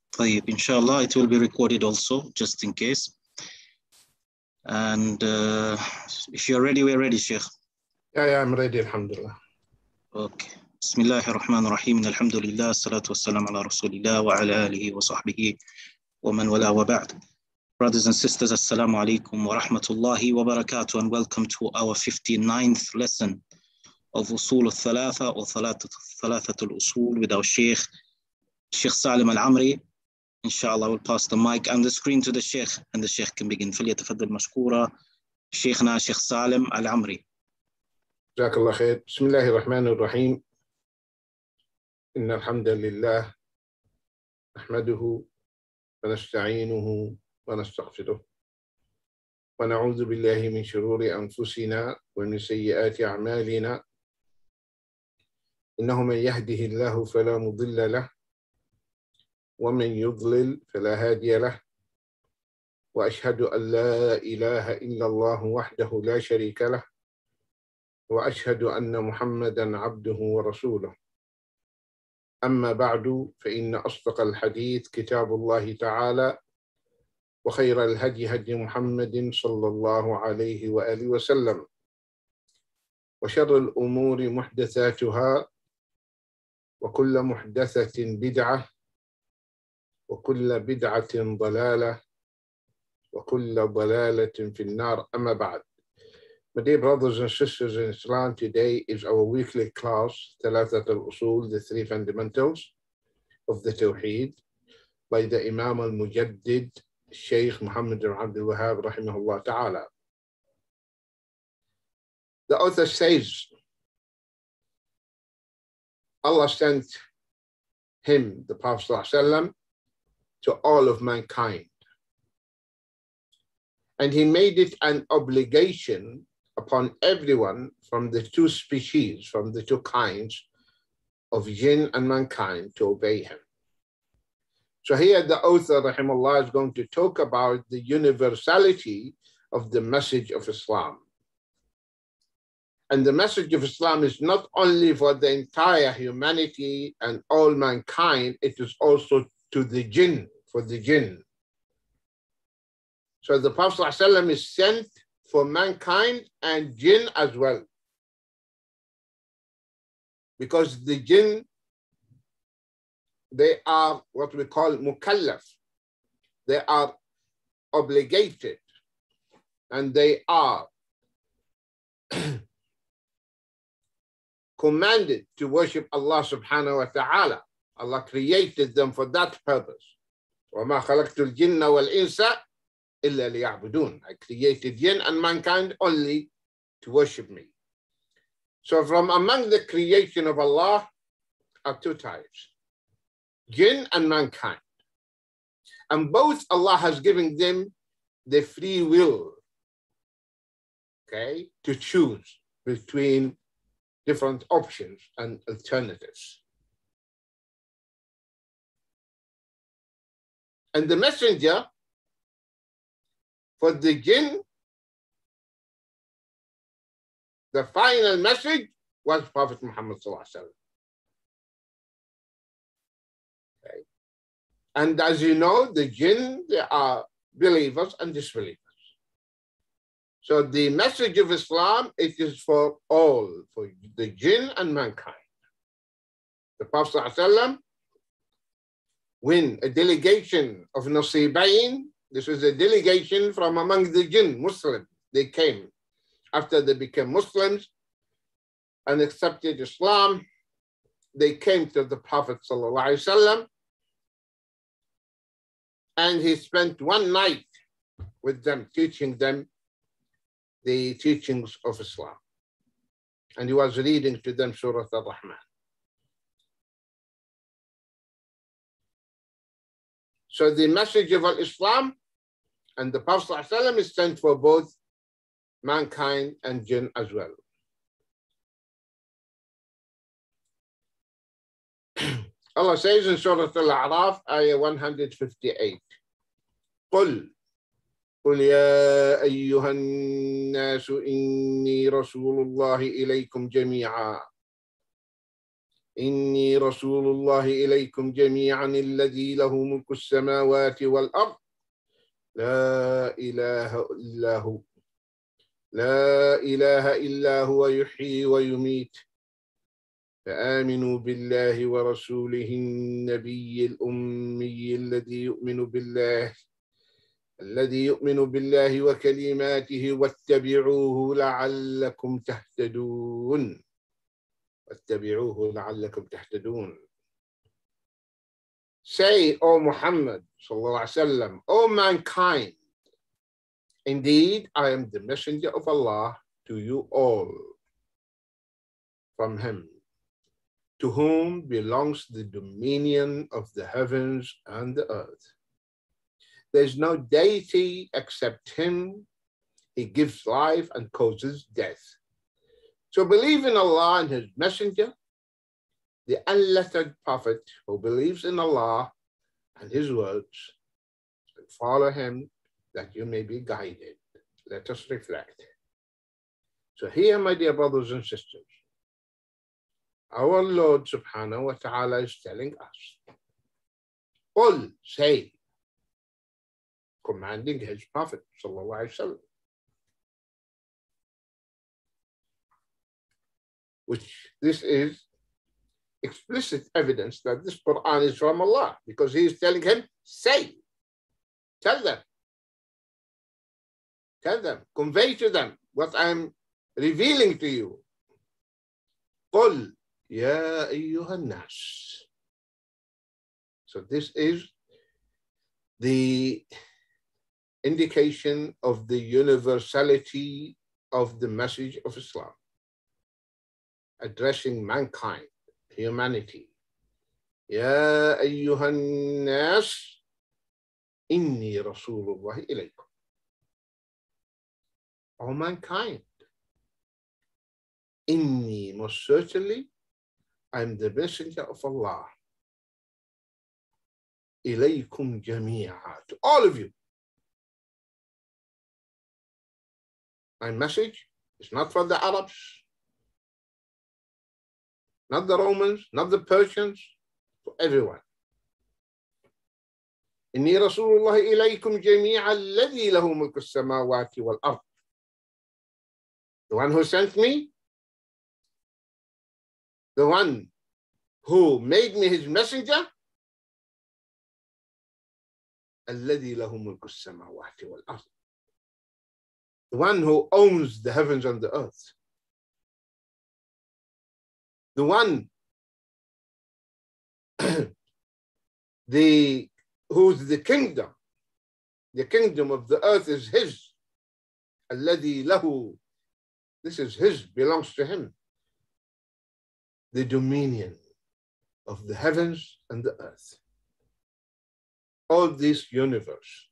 طيب, inshallah, it will be recorded also, just in case. And if you're ready, we're ready, Sheikh. Yeah, I'm ready, alhamdulillah. Okay. بسم الله الرحمن الرحيم. الحمد لله الصلاة والسلام على رسول الله وعلى آله وصحبه ومن والاه وبعد. Brothers and sisters, assalamu alaikum wa rahmatullahi wa barakatuh, and welcome to our 59th lesson of Usul al-Thalatha or Thalathat al-Usul with our Sheikh Salim al-Amri. Inshallah, we'll pass the mic and the screen to the Sheikh, and the Sheikh can begin. فليتفضل مشكورا شيخنا Sheikh Salim al-Amri. جزاك الله خير. بسم الله الرحمن الرحيم. إن الحمد لله نحمده ونستعينه ونستغفره ونعوذ بالله من شرور أنفسنا ومن سيئات أعمالنا. إنه من يهده الله فلا مضل له ومن يضلل فلا هادي له، وأشهد أن لا إله إلا الله وحده لا شريك له، وأشهد أن محمدًا عبده ورسوله. أما بعد، فإن أصدق الحديث كتاب الله تعالى، وخير الهدي هدي محمد صلى الله عليه وآله وسلم، وشر الأمور محدثاتها، وكل محدثة بدعة، وكل بدعة ضلالة، وكل ضلالة في النار. أما بعد. My dear brothers and sisters in Islam, today is our weekly class, Thalathat al-Usul, the three fundamentals of the Tawheed, by the Imam al-Mujaddid, Shaykh Muhammad ibn Abdul Wahhab, rahimahullah ta'ala. The author says, Allah sent him, the Prophet ﷺ, to all of mankind. And he made it an obligation upon everyone from the two species, from the two kinds of jinn and mankind, to obey him. So here the author, rahimahullah, is going to talk about the universality of the message of Islam. And the message of Islam is not only for the entire humanity and all mankind, it is also to the jinn, for the jinn. So the Prophet ﷺ is sent for mankind and jinn as well. Because the jinn, they are what we call mukallaf. They are obligated and they are commanded to worship Allah subhanahu wa ta'ala. Allah created them for that purpose. وَمَا خَلَقْتُ الْجِنَّ وَالْإِنسَ إِلَّا لِيَعْبُدُونَ. I created jinn and mankind only to worship me. So from among the creation of Allah are two types, jinn and mankind. And both Allah has given them the free will, okay, to choose between different options and alternatives. And the messenger for the jinn, the final message was Prophet Muhammad sallallahu alaihi wasallam. Okay. And as you know, the jinn, they are believers and disbelievers. So the message of Islam, it is for all, for the jinn and mankind. The Prophet sallallahu alaihi wasallam, when a delegation of Nasibain, this was a delegation from among the jinn, Muslims, they came after they became Muslims and accepted Islam. They came to the Prophet ﷺ, and he spent one night with them, teaching them the teachings of Islam. And he was reading to them Surah Al-Rahman. So the message of Islam and the Prophet ﷺ is sent for both mankind and jinn as well. Allah says in Surah Al-A'raf, ayah 158, قُلْ يَا أَيُّهَا النَّاسُ إِنِّي رَسُولُ اللَّهِ إِلَيْكُمْ جَمِيعًا إني رسول الله إليكم جميعا الذي له ملك السماوات والأرض لا إله إلا هو لا إله إلا هو يحيي ويميت فآمنوا بالله ورسوله النبي الأمي الذي يؤمن بالله وكلماته واتبعوه لعلكم تهتدون Say, O Muhammad sallallahu alaihi wasallam, O mankind, indeed I am the messenger of Allah to you all from him, to whom belongs the dominion of the heavens and the earth. There's no deity except him. He gives life and causes death. So believe in Allah and his messenger, the unlettered prophet who believes in Allah and his words, and follow him that you may be guided. Let us reflect. So here, my dear brothers and sisters, our Lord subhanahu wa ta'ala is telling us, Qul, say, commanding his prophet sallallahu alaihi wasallam, which this is explicit evidence that this Quran is from Allah, because he is telling him, say, tell them, convey to them what I'm revealing to you. Qul ya ayyuhan nas. So this is the indication of the universality of the message of Islam, addressing mankind, humanity. Ya ayyuhan nas, inni rasulullah ilaykum. O mankind, inni, most certainly, I'm the messenger of Allah. Ilaykum jami'a, to all of you. My message is not for the Arabs, not the Romans, not the Persians, for everyone. Inni Rasulullah ilaykum jami'a alladhi lahu mulku as-samawati wal ard. The one who sent me, the one who made me his messenger, alladhi lahu mulku as-samawati wal ard. The one who owns the heavens and the earth. The one who's the kingdom of the earth is his. Alladhi lahu, this is his, belongs to him. The dominion of the heavens and the earth. All this universe.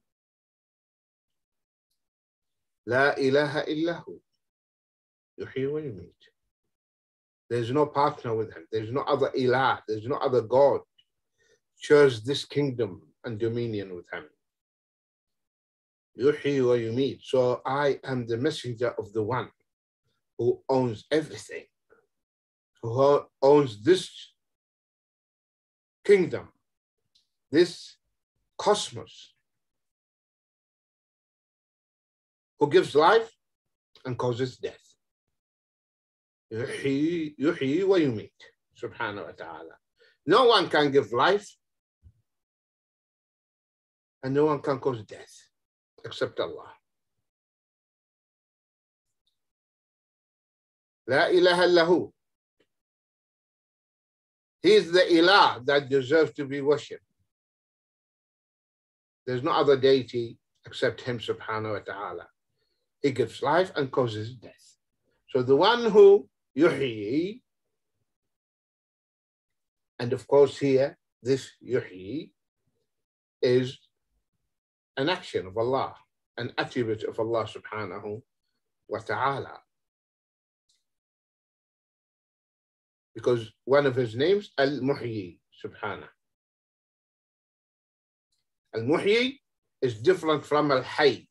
La ilaha illahu, yuhyi wa yumit. There's no partner with him. There's no other ilah. There's no other God. Shares this kingdom and dominion with him. Yuhyi wa yumit. So I am the messenger of the one who owns everything, who owns this kingdom, this cosmos, who gives life and causes death. Yuhyi wa yumit, subhanahu wa ta'ala. No one can give life and no one can cause death except Allah. La ilaha illahu. He is the ilah that deserves to be worshipped. There's no other deity except him, subhanahu wa ta'ala. He gives life and causes death. So the one who yuhyi, and of course here, this yuhyi is an action of Allah, an attribute of Allah subhanahu wa ta'ala. Because one of his names, Al-Muhyi, subhanahu. Al-Muhyi is different from Al-Hayy.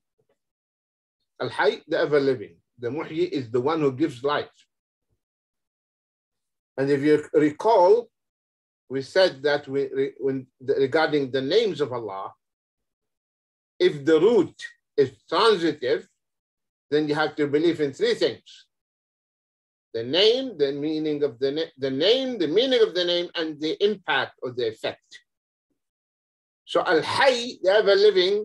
Al-Hayy, the ever-living. The Muhyi is the one who gives life. And if you recall, we said that regarding the names of Allah, if the root is transitive, then you have to believe in three things: the name, the meaning of the name, the meaning of the name, and the impact or the effect. So Al-Hayy, the ever-living,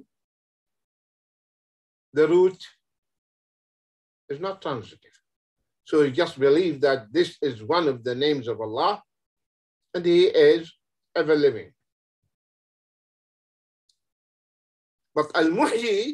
the root is not transitive. So you just believe that this is one of the names of Allah, and He is ever-living. But Al-Muhyi,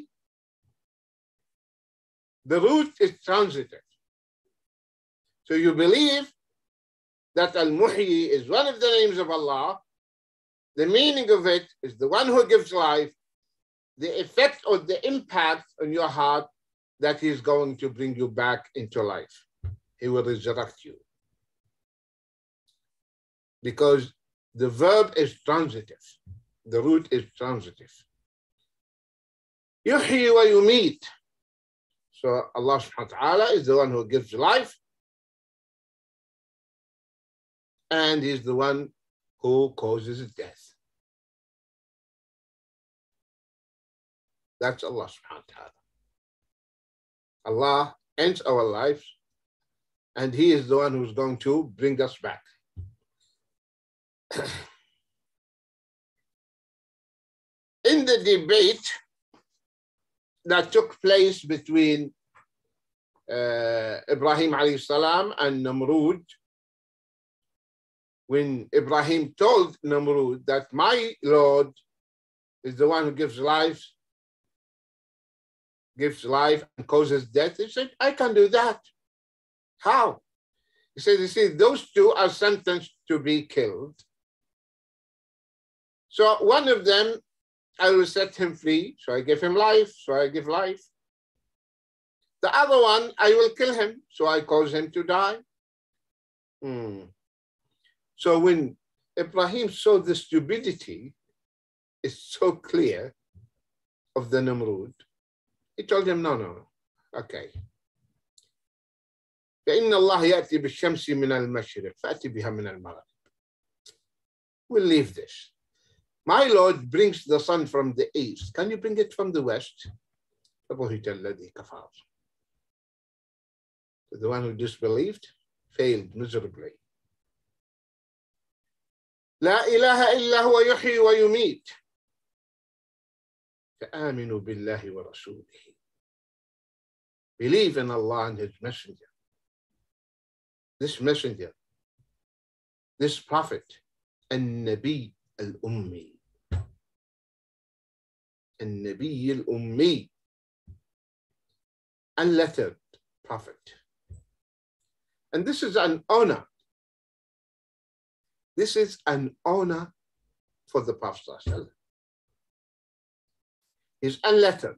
the root is transitive. So you believe that Al-Muhyi is one of the names of Allah. The meaning of it is the one who gives life, the effect or the impact on your heart that He is going to bring you back into life. He will resurrect you. Because the verb is transitive. The root is transitive. Yuhyi wa yumeet. So Allah subhanahu wa ta'ala is the one who gives life, and He's the one who causes death. That's Allah subhanahu wa ta'ala. Allah ends our lives, and He is the one who's going to bring us back. In the debate that took place between Ibrahim alayhi salam and Namrud, when Ibrahim told Namrud that my Lord is the one who gives life and causes death, he said, I can do that. How? He said, you see, those two are sentenced to be killed. So one of them, I will set him free, so I give him life, so I give life. The other one, I will kill him, so I cause him to die. So when Ibrahim saw the stupidity is so clear of the Namrud, he told him, no, okay. فإن الله يأتي بالشمس من المشرق فأتي بها من المغرب. We'll leave this. My Lord brings the sun from the east. Can you bring it from the west? The one who disbelieved failed miserably. لا إله إلا هو يحيي ويميت فآمنوا بالله ورسوله. Believe in Allah and His messenger. This messenger, this prophet, النبي الأمي. النبي الأمي, unlettered prophet. And this is an honor. This is an honor for the Prophet. He's unlettered.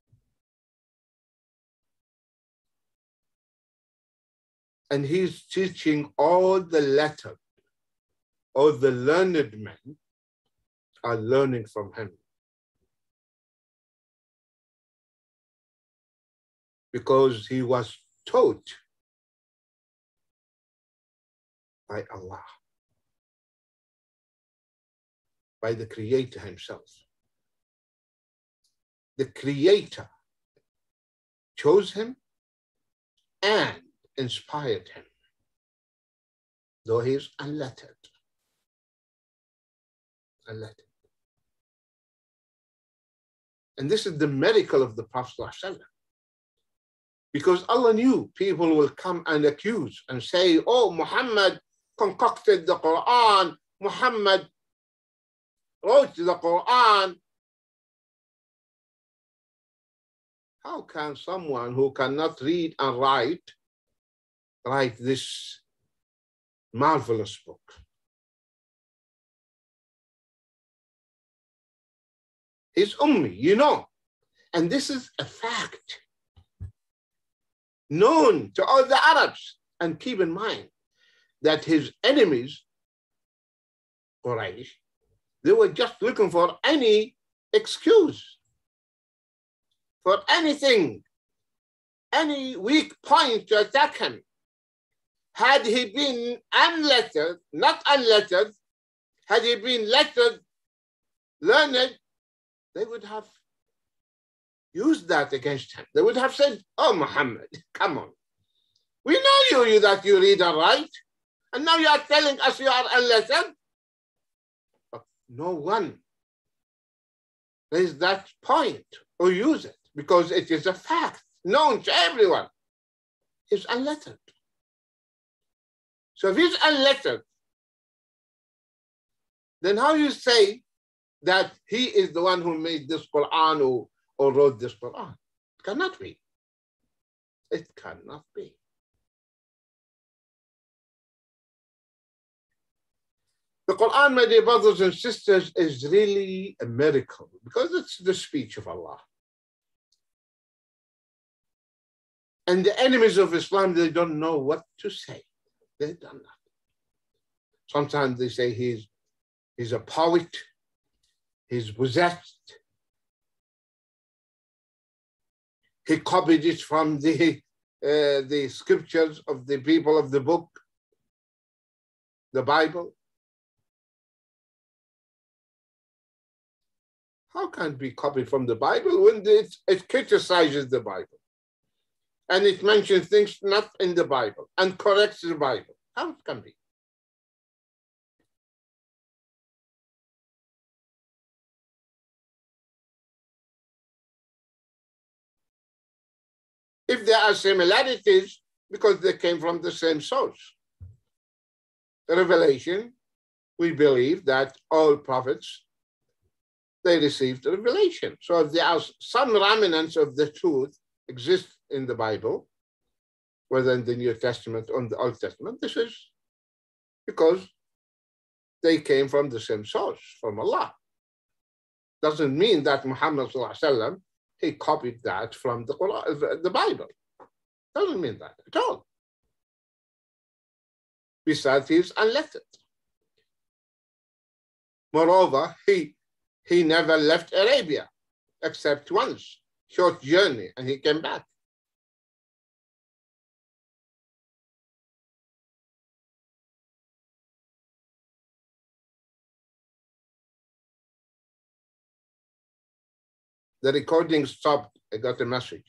And he's teaching all the lettered, all the learned men are learning from him. Because he was taught by Allah, by the Creator Himself. The Creator chose him and inspired him, though he is unlettered. Unlettered. And this is the miracle of the Prophet ﷺ. Because Allah knew people will come and accuse and say, oh, Muhammad concocted the Quran, Muhammad wrote the Quran. How can someone who cannot read and write this marvelous book? He's Ummi, you know, and this is a fact known to all the Arabs. And keep in mind that his enemies, Quraysh, they were just looking for any excuse, for anything, any weak point to attack him. Had he been unlettered, not unlettered, had he been lettered, learned, they would have used that against him. They would have said, oh, Muhammad, come on. We know you that you read and write, and now you are telling us you are unlettered. But no one raised that point or use it because it is a fact known to everyone. He's unlettered. So if he's unlettered, then how you say that he is the one who made this Quran or wrote this Quran? It cannot be. It cannot be. The Quran, my dear brothers and sisters, is really a miracle because it's the speech of Allah. And the enemies of Islam, they don't know what to say. They don't know. Sometimes they say he's a poet, he's possessed. He copied it from the scriptures of the people of the book, the Bible. How can it be copied from the Bible when it criticizes the Bible? And it mentions things not in the Bible and corrects the Bible. How it can be? If there are similarities, because they came from the same source. The revelation, we believe that all prophets, they received the revelation. So if there are some remnants of the truth exist in the Bible, whether in the New Testament or in the Old Testament, this is because they came from the same source, from Allah. Doesn't mean that Muhammad sallallahu alaihi wasallam, he copied that from the Quran, the Bible. Doesn't mean that at all. Besides, he's unlettered. Moreover, he never left Arabia except once, short journey, and he came back. The recording stopped. I got a message.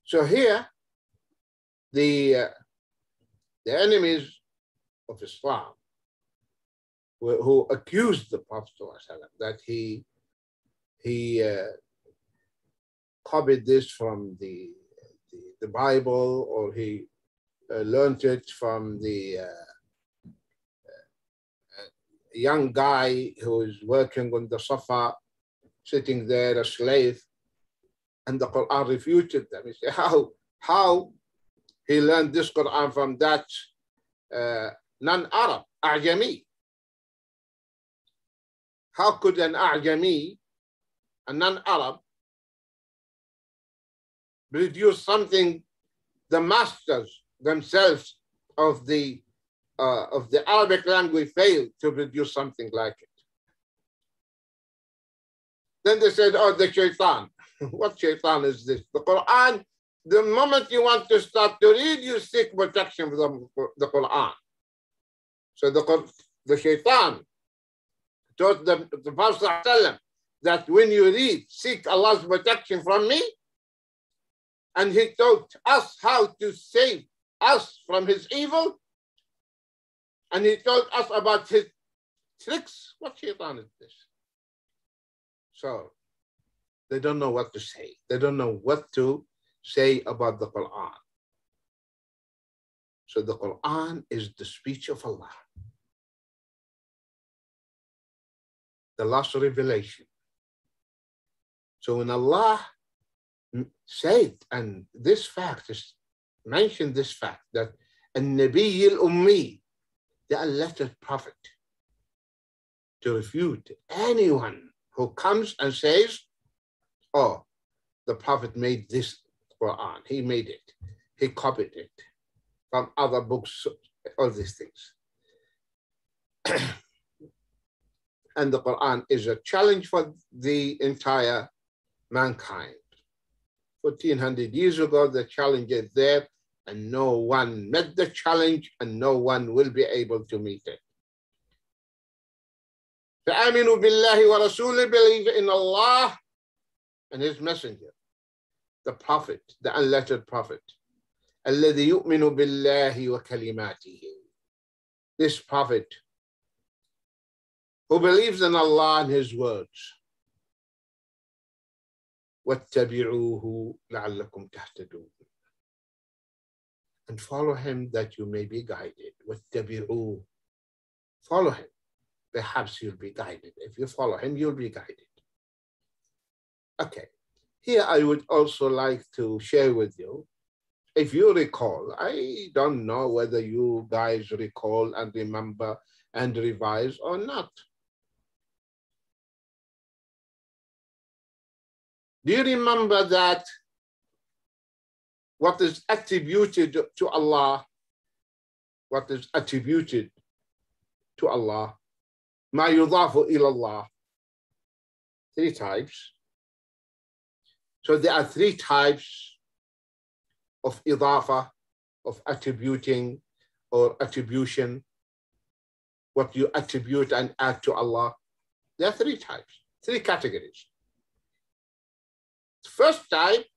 So here, the enemies of Islam who accused the Prophet ﷺ that he copied this from the Bible, or he learned it from the young guy who is working on the Safa, sitting there, a slave, and the Quran refuted them. He said, how he learned this Quran from that non-Arab, A'jami? How could an A'jami, a non-Arab, produce something the masters themselves of the Arabic language failed to produce something like it? Then they said, oh, the shaitan. What shaitan is this? The Quran, the moment you want to start to read, you seek protection from the Quran. So the shaitan taught the Prophet ﷺ that when you read, seek Allah's protection from me. And he taught us how to save us from his evil. And he taught us about his tricks. What shaitan is this? So they don't know what to say. They don't know what to say about the Quran. So the Quran is the speech of Allah, the last revelation. So when Allah said, and this fact is mentioned, this fact that An-Nabi al-Ummi, the unlettered prophet, to refute anyone who comes and says, oh, the prophet made this Quran, he made it, he copied it from other books, all these things. And the Quran is a challenge for the entire mankind. 1400 years ago, the challenge is there, and no one met the challenge, and no one will be able to meet it. فَآمِنُوا بِاللَّهِ وَرَسُولِهِ, believe in Allah and his messenger, the prophet, the unlettered prophet. الَّذِي يُؤْمِنُ بِاللَّهِ وَكَلِمَاتِهِ, this prophet who believes in Allah and his words. وَاتَّبِعُوهُ لَعَلَّكُمْ تَهْتَدُونَ, and follow him that you may be guided. وَاتَّبِعُوهُ, follow him, perhaps you'll be guided. If you follow him, you'll be guided. Okay, here I would also like to share with you, if you recall, I don't know whether you guys recall and remember and revise or not. Do you remember that what is attributed to Allah, what is attributed to Allah, ما يضاف إلى الله, 3 types. So there are 3 types of idafa, of attributing or attribution, what you attribute and add to Allah. There are 3 types, 3 categories. First type,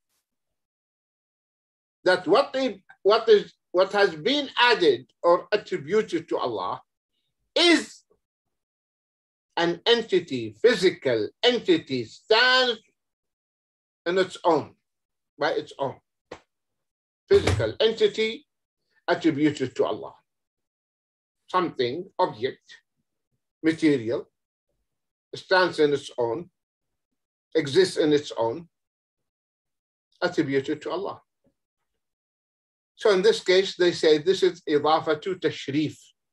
that what has been added or attributed to Allah is an entity, physical entity, stands on its own, by its own. Physical entity attributed to Allah. Something, object, material, stands in its own, exists in its own, attributed to Allah. So in this case, they say this is idafa to tashrif.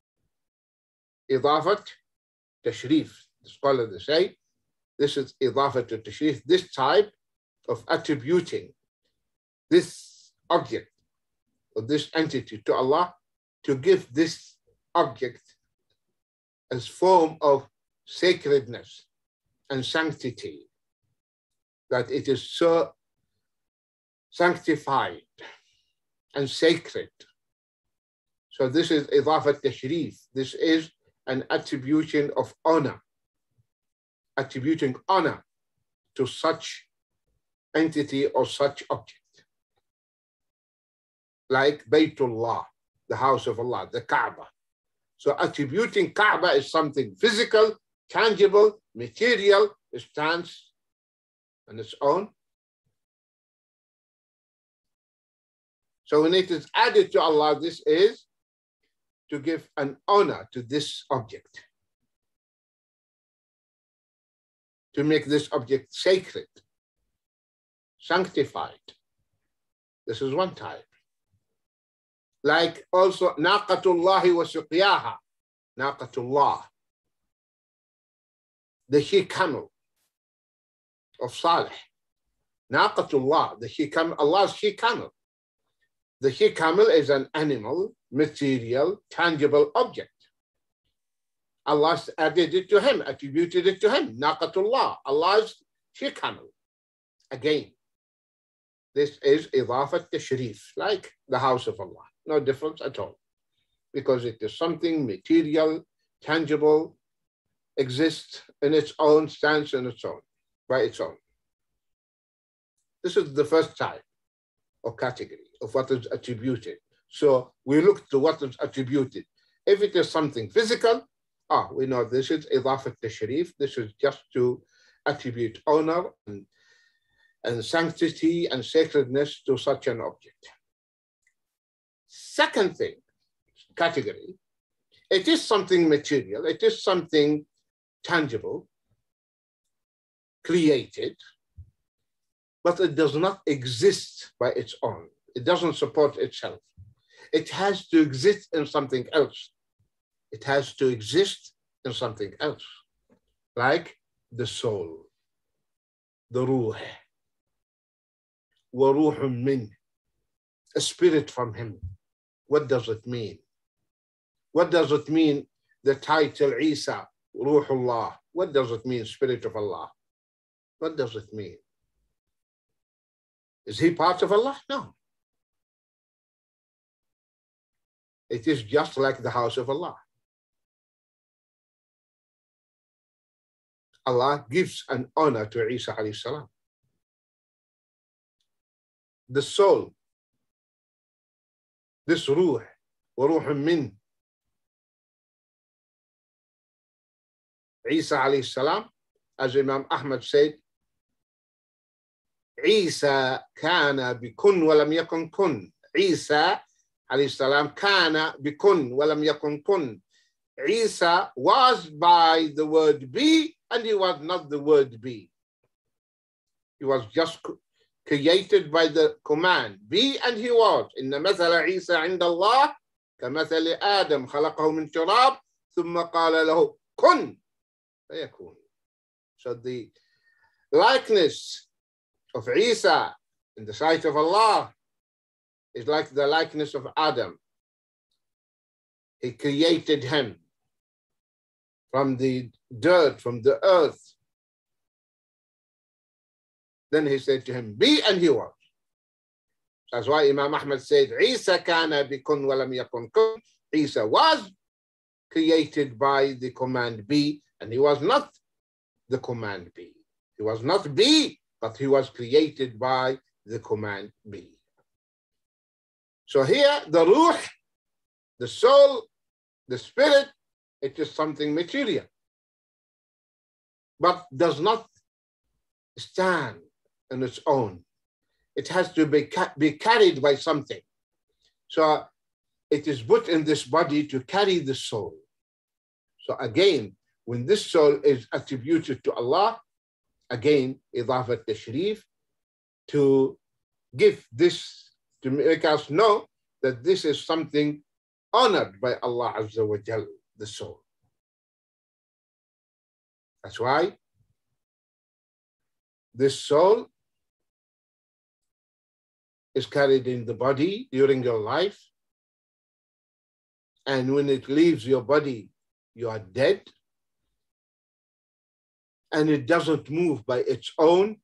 Idafat tashrif. The scholars say this is idafa to tashrif, this type of attributing this object or this entity to Allah, to give this object as form of sacredness and sanctity, that it is so sanctified and sacred. So this is idafat tashrif. This is an attribution of honor, attributing honor to such entity or such object. like Baytullah, the house of Allah, the Kaaba. So attributing Kaaba is something physical, tangible, material, it stands on its own. So when it is added to Allah, this is to give an honor to this object, to make this object sacred, sanctified. This is one type. Like also, Naqatullahi wa suqiyaha, Naqatullah, the she-camel of Salih. Naqatullah, the she-camel, Allah's she-camel. The she-camel is an animal, material, tangible object. Allah added it to him, attributed it to him. Naqatullah, Allah's she-camel. Again, this is idafat tashrif, like the house of Allah. No difference at all. Because it is something material, tangible, exists in its own, stands in its own, by its own. This is the first type or category of what is attributed. So we look to what is attributed. If it is something physical, we know this is idafat tashrif. This is just to attribute honor and sanctity and sacredness to such an object. Second thing, category, it is something material, it is something tangible, created, but it does not exist by its own. It doesn't support itself. It has to exist in something else. It has to exist in something else, like the soul, the ruh, wa ruhun min, a spirit from him. What does it mean? What does it mean, the title Isa, Ruhullah? What does it mean, Spirit of Allah? What does it mean? Is he part of Allah? No. It is just like the house of Allah. Allah gives an honor to Isa alayhi salam. The soul, this ruh, wa ruhun min, Isa alayhi salam, as Imam Ahmad said, Isa kana bikun walam yakun kun. Isa alayhi salam kana bikun walam yakun kun. Isa was by the word be, and he was not the word be. He was just created by the command be, and he was. Inna mathala Isa inda Allah kamathali Adam khalaqahu min turab thumma qala lahu kun fayakun. So the likeness of Isa in the sight of Allah is like the likeness of Adam. He created him from the dirt, from the earth. Then he said to him, be, and he was. That's why Imam Ahmad said, Isa kana bikun walam yakun kun. Isa was created by the command be, and he was not the command be. He was not be, but he was created by the command be. So here, the ruh, the soul, the spirit, it is something material, but does not stand on its own. It has to be carried by something. So it is put in this body to carry the soul. So again, when this soul is attributed to Allah, again, idafat tashrif, to give this, to make us know that this is something honored by Allah Azza wa Jal, the soul. That's why this soul is carried in the body during your life. And when it leaves your body, you are dead. And it doesn't move by its own.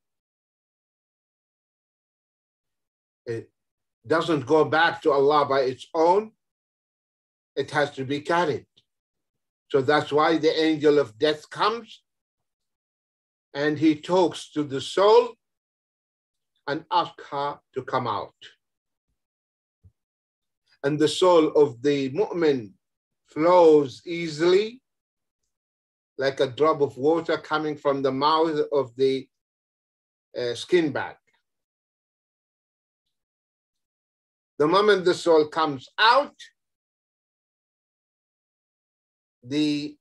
It doesn't go back to Allah by its own. It has to be carried. So that's why the angel of death comes and he talks to the soul and asks her to come out. and the soul of the mu'min flows easily, like a drop of water coming from the mouth of the skin bag. The moment the soul comes out, the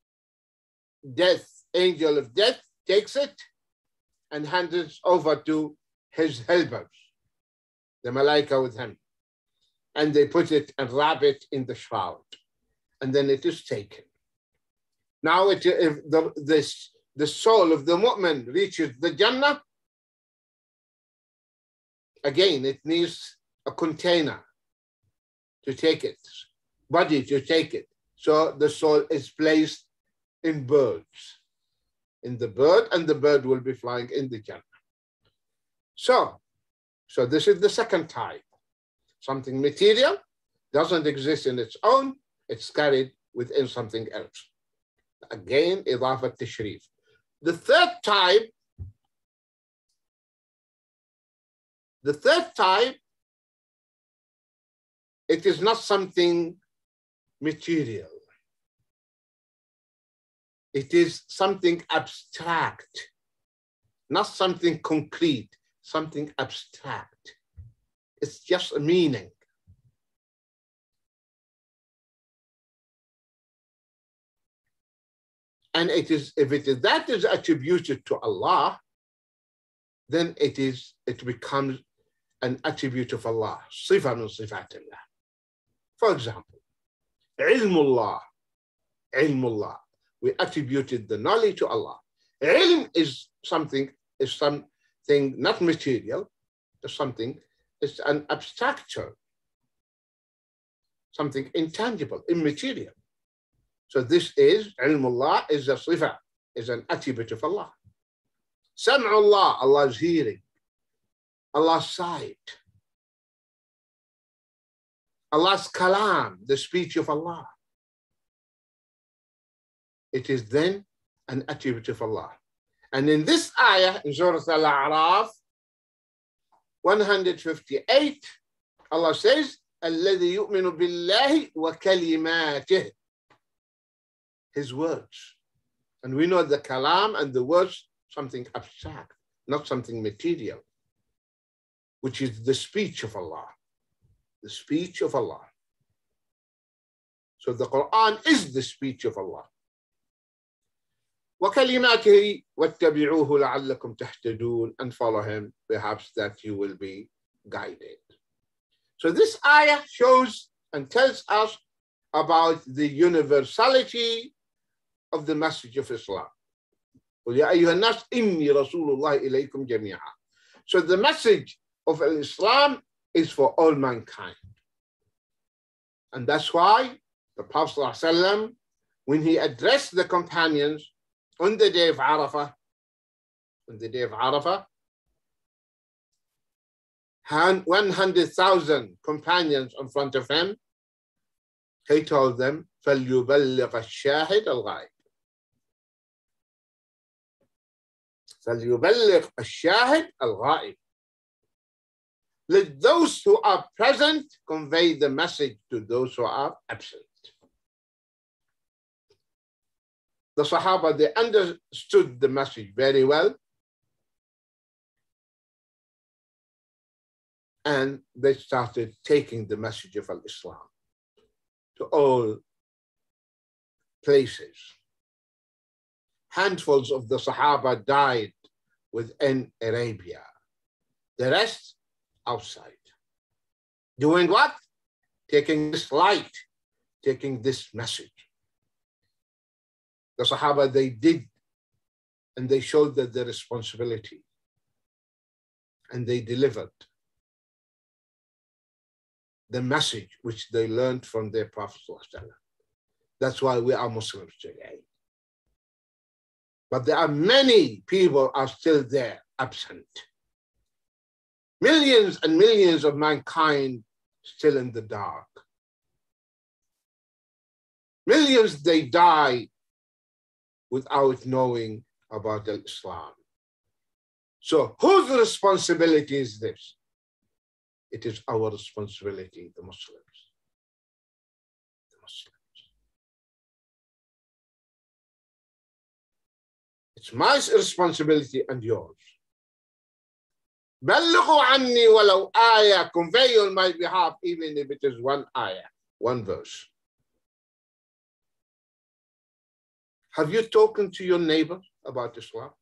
angel of death takes it and hands it over to his helpers, the malaika with him. And they put it and wrap it in the shroud. And then it is taken. Now, if the soul of the mu'min reaches the Jannah, again, it needs a container to take it, body to take it. So the soul is placed in birds, in the bird, and the bird will be flying in the Jannah. So this is the second type. Something material doesn't exist in its own, it's carried within something else. Again, idafat tashrif. The third type, it is not something material. It is something abstract, not something concrete, something abstract. It's just a meaning. And it is, if it is that is attributed to Allah, then it becomes an attribute of Allah, صفة من صفات الله. For example, ilmullah, ilmullah. We attributed the knowledge to Allah. Ilm is something not material, it's an abstract term, something intangible, immaterial. So this is, ilmullah is a sifa, is an attribute of Allah. Sam'ullah, Allah's hearing, Allah's sight, Allah's kalam, the speech of Allah. It is then an attribute of Allah. And in this ayah, in Surah Al-A'raf, 158, Allah says, الَّذِي يُؤْمِنُ بِاللَّهِ وَكَلِمَاتِهِ. His words. And we know the kalam and the words, something abstract, not something material, which is the speech of Allah. The speech of Allah. So the Quran is the speech of Allah. وَكَلِمَاتِهِ وَاتَّبِعُوهُ لَعَلَّكُمْ تَهْتَدُونَ, and follow him, perhaps that you will be guided. So this ayah shows and tells us about the universality of the message of Islam. وَيَا أَيُّهَا النَّاسِ إِنِّي رَسُولُ اللَّهِ إِلَيْكُمْ جَمِيعًا. So the message of Islam is for all mankind. And that's why the Prophet ﷺ, when he addressed the companions on the day of Arafah, 100,000 companions in front of him, he told them, فَلْيُبَلِّغَ الشَّاهِدَ الْغَائِبَ. فَلْيُبَلِّغ الشَّاهِدَ الْغَائِبَ. Let those who are present convey the message to those who are absent. The Sahaba, they understood the message very well. And they started taking the message of Islam to all places. Handfuls of the Sahaba died within Arabia. The rest outside. Doing what? Taking this light, taking this message. The Sahaba, they did, and they showed that their responsibility, and they delivered the message which they learned from their Prophet. That's why we are Muslims today. But there are many people are still there, absent. Millions and millions of mankind still in the dark. Millions, they die without knowing about Islam. So whose responsibility is this? It is our responsibility, the Muslims. It's my responsibility and yours. بلغوا عني ولو آية. Convey on my behalf, even if it is one ayah, one verse. Have you spoken to your neighbor about Islam?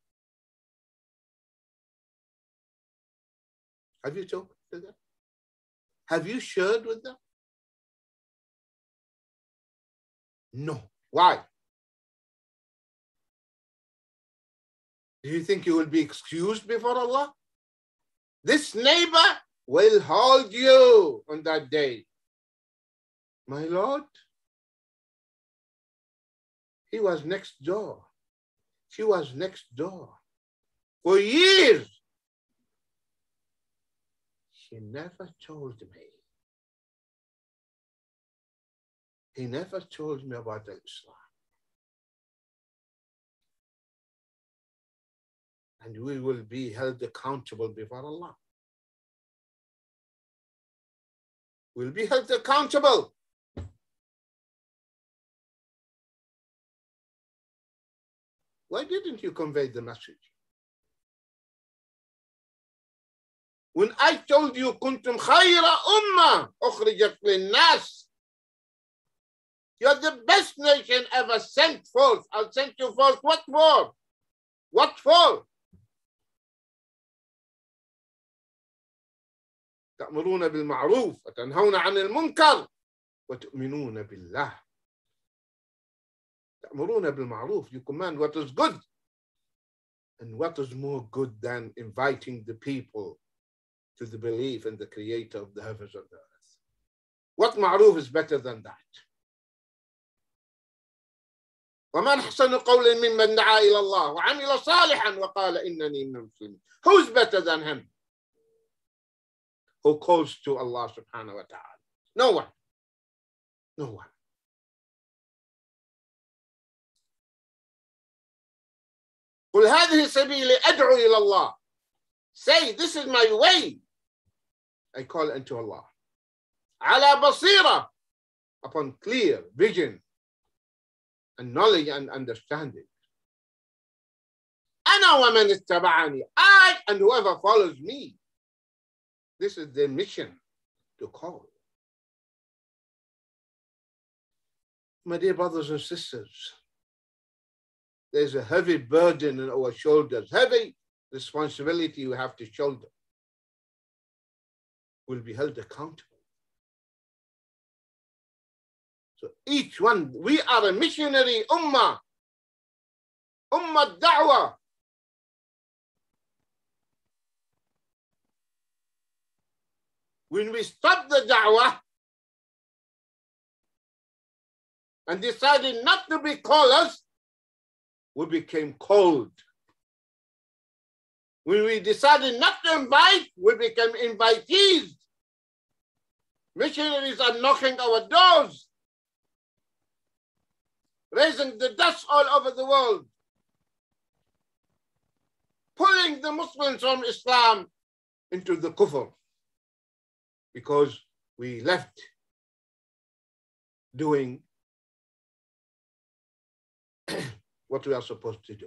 Have you talked to them? Have you shared with them? No. Why? Do you think you will be excused before Allah? This neighbor will hold you on that day. My Lord, he was next door. She was next door. For years, she never told me. He never told me about Islam. And we will be held accountable before Allah. We'll be held accountable. Why didn't you convey the message? When I told you, كنتم خير أمة أخرجت للناس, you're the best nation ever sent forth. I'll send you forth. What for? What for? تأمرون بالمعروف وتنهون عن المنكر وتؤمنون بالله. تأمرون بالمعروف. You command what is good. And what is more good than inviting the people to the belief in the creator of the heavens and the earth? What ma'ruf is better than that? وَمَنْ أَحْسَنُ قَوْلٍ مِّمَّنْ دَعَا إِلَى اللَّهِ وَعَمِلَ صَالِحًا وَقَالَ إِنَّنِي مِنَ الْمُسْلِمِينَ. Who's better than him? Who calls to Allah subhanahu wa ta'ala? No one. No one. قُلْ هَذِهِ سَبِيلِي أَدْعُو إِلَى اللَّهِ. Say, this is my way. I call unto Allah. عَلَى بَصِيرَةٍ. Upon clear vision and knowledge and understanding. أَنَا وَمَنِ اتَّبَعَنِي. I and whoever follows me. This is their mission, to call. My dear brothers and sisters, there's a heavy burden on our shoulders, heavy responsibility we have to shoulder. We'll be held accountable. So each one, we are a missionary ummah, ummah da'wah. When we stopped the da'wah and decided not to be callers, we became cold. When we decided not to invite, we became invitees. Missionaries are knocking our doors, raising the dust all over the world, pulling the Muslims from Islam into the kufr, because we left doing what we are supposed to do.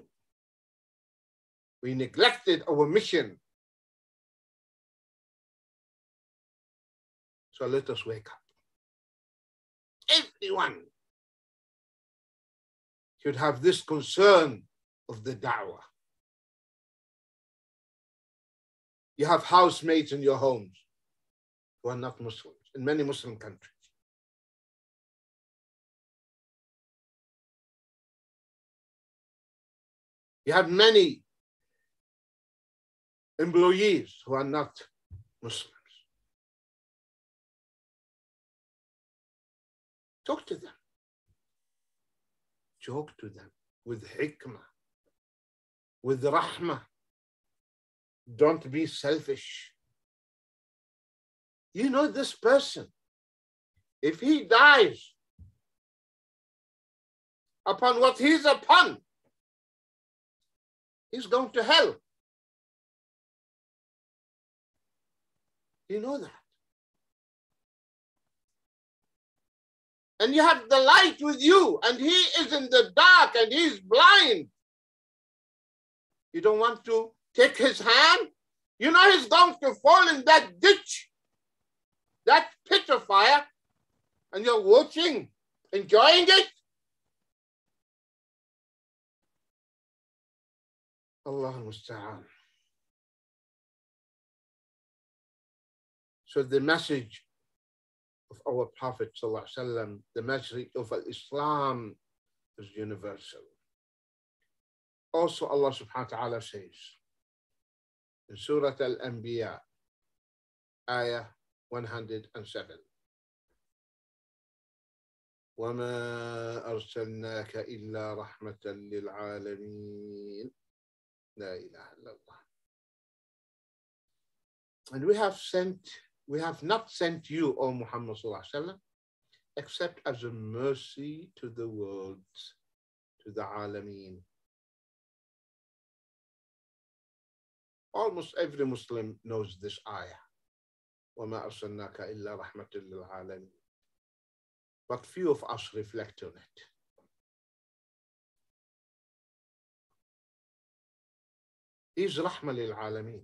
We neglected our mission. So let us wake up. Everyone should have this concern of the da'wah. You have housemates in your homes who are not Muslims in many Muslim countries. You have many employees who are not Muslims. Talk to them. Talk to them with hikmah, with rahmah. Don't be selfish. You know this person, if he dies upon what he's upon, he's going to hell. You know that. And you have the light with you, and he is in the dark and he's blind. You don't want to take his hand? You know he's going to fall in that ditch, that pit of fire, and you're watching, enjoying it. Allah musta'an. So the message of our Prophet ﷺ, the message of Islam is universal. Also Allah subhanahu wa ta'ala says in Surah Al-Anbiya, ayah 107, وَمَا أَرْسَلْنَاكَ إِلَّا رَحْمَةً لِلْعَالَمِينَ لَا إِلَهَ إِلَّا اللَّهِ. And we have not sent you, O Muhammad sallallahu alaihi wasallam, except as a mercy to the worlds, to the alameen. Almost every Muslim knows this ayah. وَمَا أَرْسَلْنَاكَ إِلَّا رَحْمَةً لِلْعَالَمِينَ. But few of us reflect on it. Is Rahmah lil Alameen.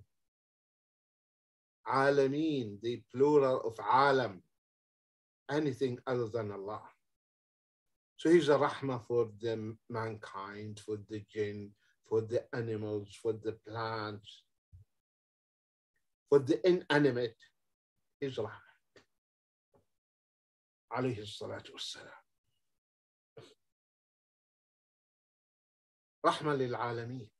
Alameen, the plural of Alam, anything other than Allah. So he's a Rahmah for the mankind, for the jinn, for the animals, for the plants, for the inanimate. He's Rahmah. Alayhi salatu wassalam. Rahmah lil Alameen.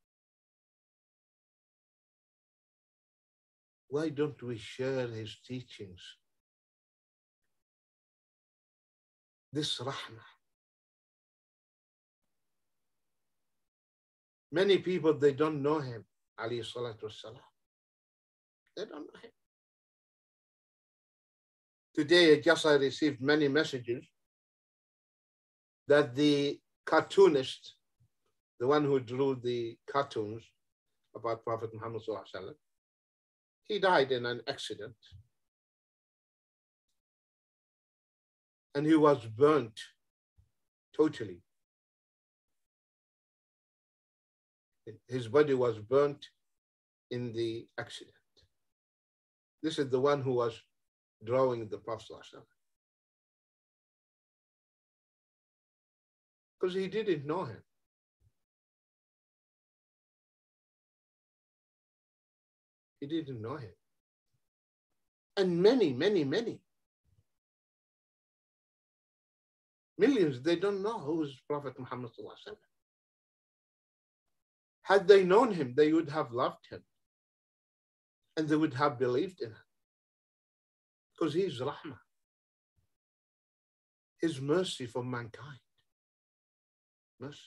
Why don't we share his teachings? This Rahmah. Many people, they don't know him, alayhi salatu wassalam. They don't know him. Today, I received many messages that the cartoonist, the one who drew the cartoons about Prophet Muhammad sallallahu alaihi wasallam, he died in an accident. And he was burnt totally. His body was burnt in the accident. This is the one who was drawing the Prophet ﷺ. Because he didn't know him. He didn't know him. And many, many, many. Millions, they don't know who is Prophet Muhammad ﷺ. Had they known him, they would have loved him. And they would have believed in him. Because he is Rahmah. His mercy for mankind. Mercy.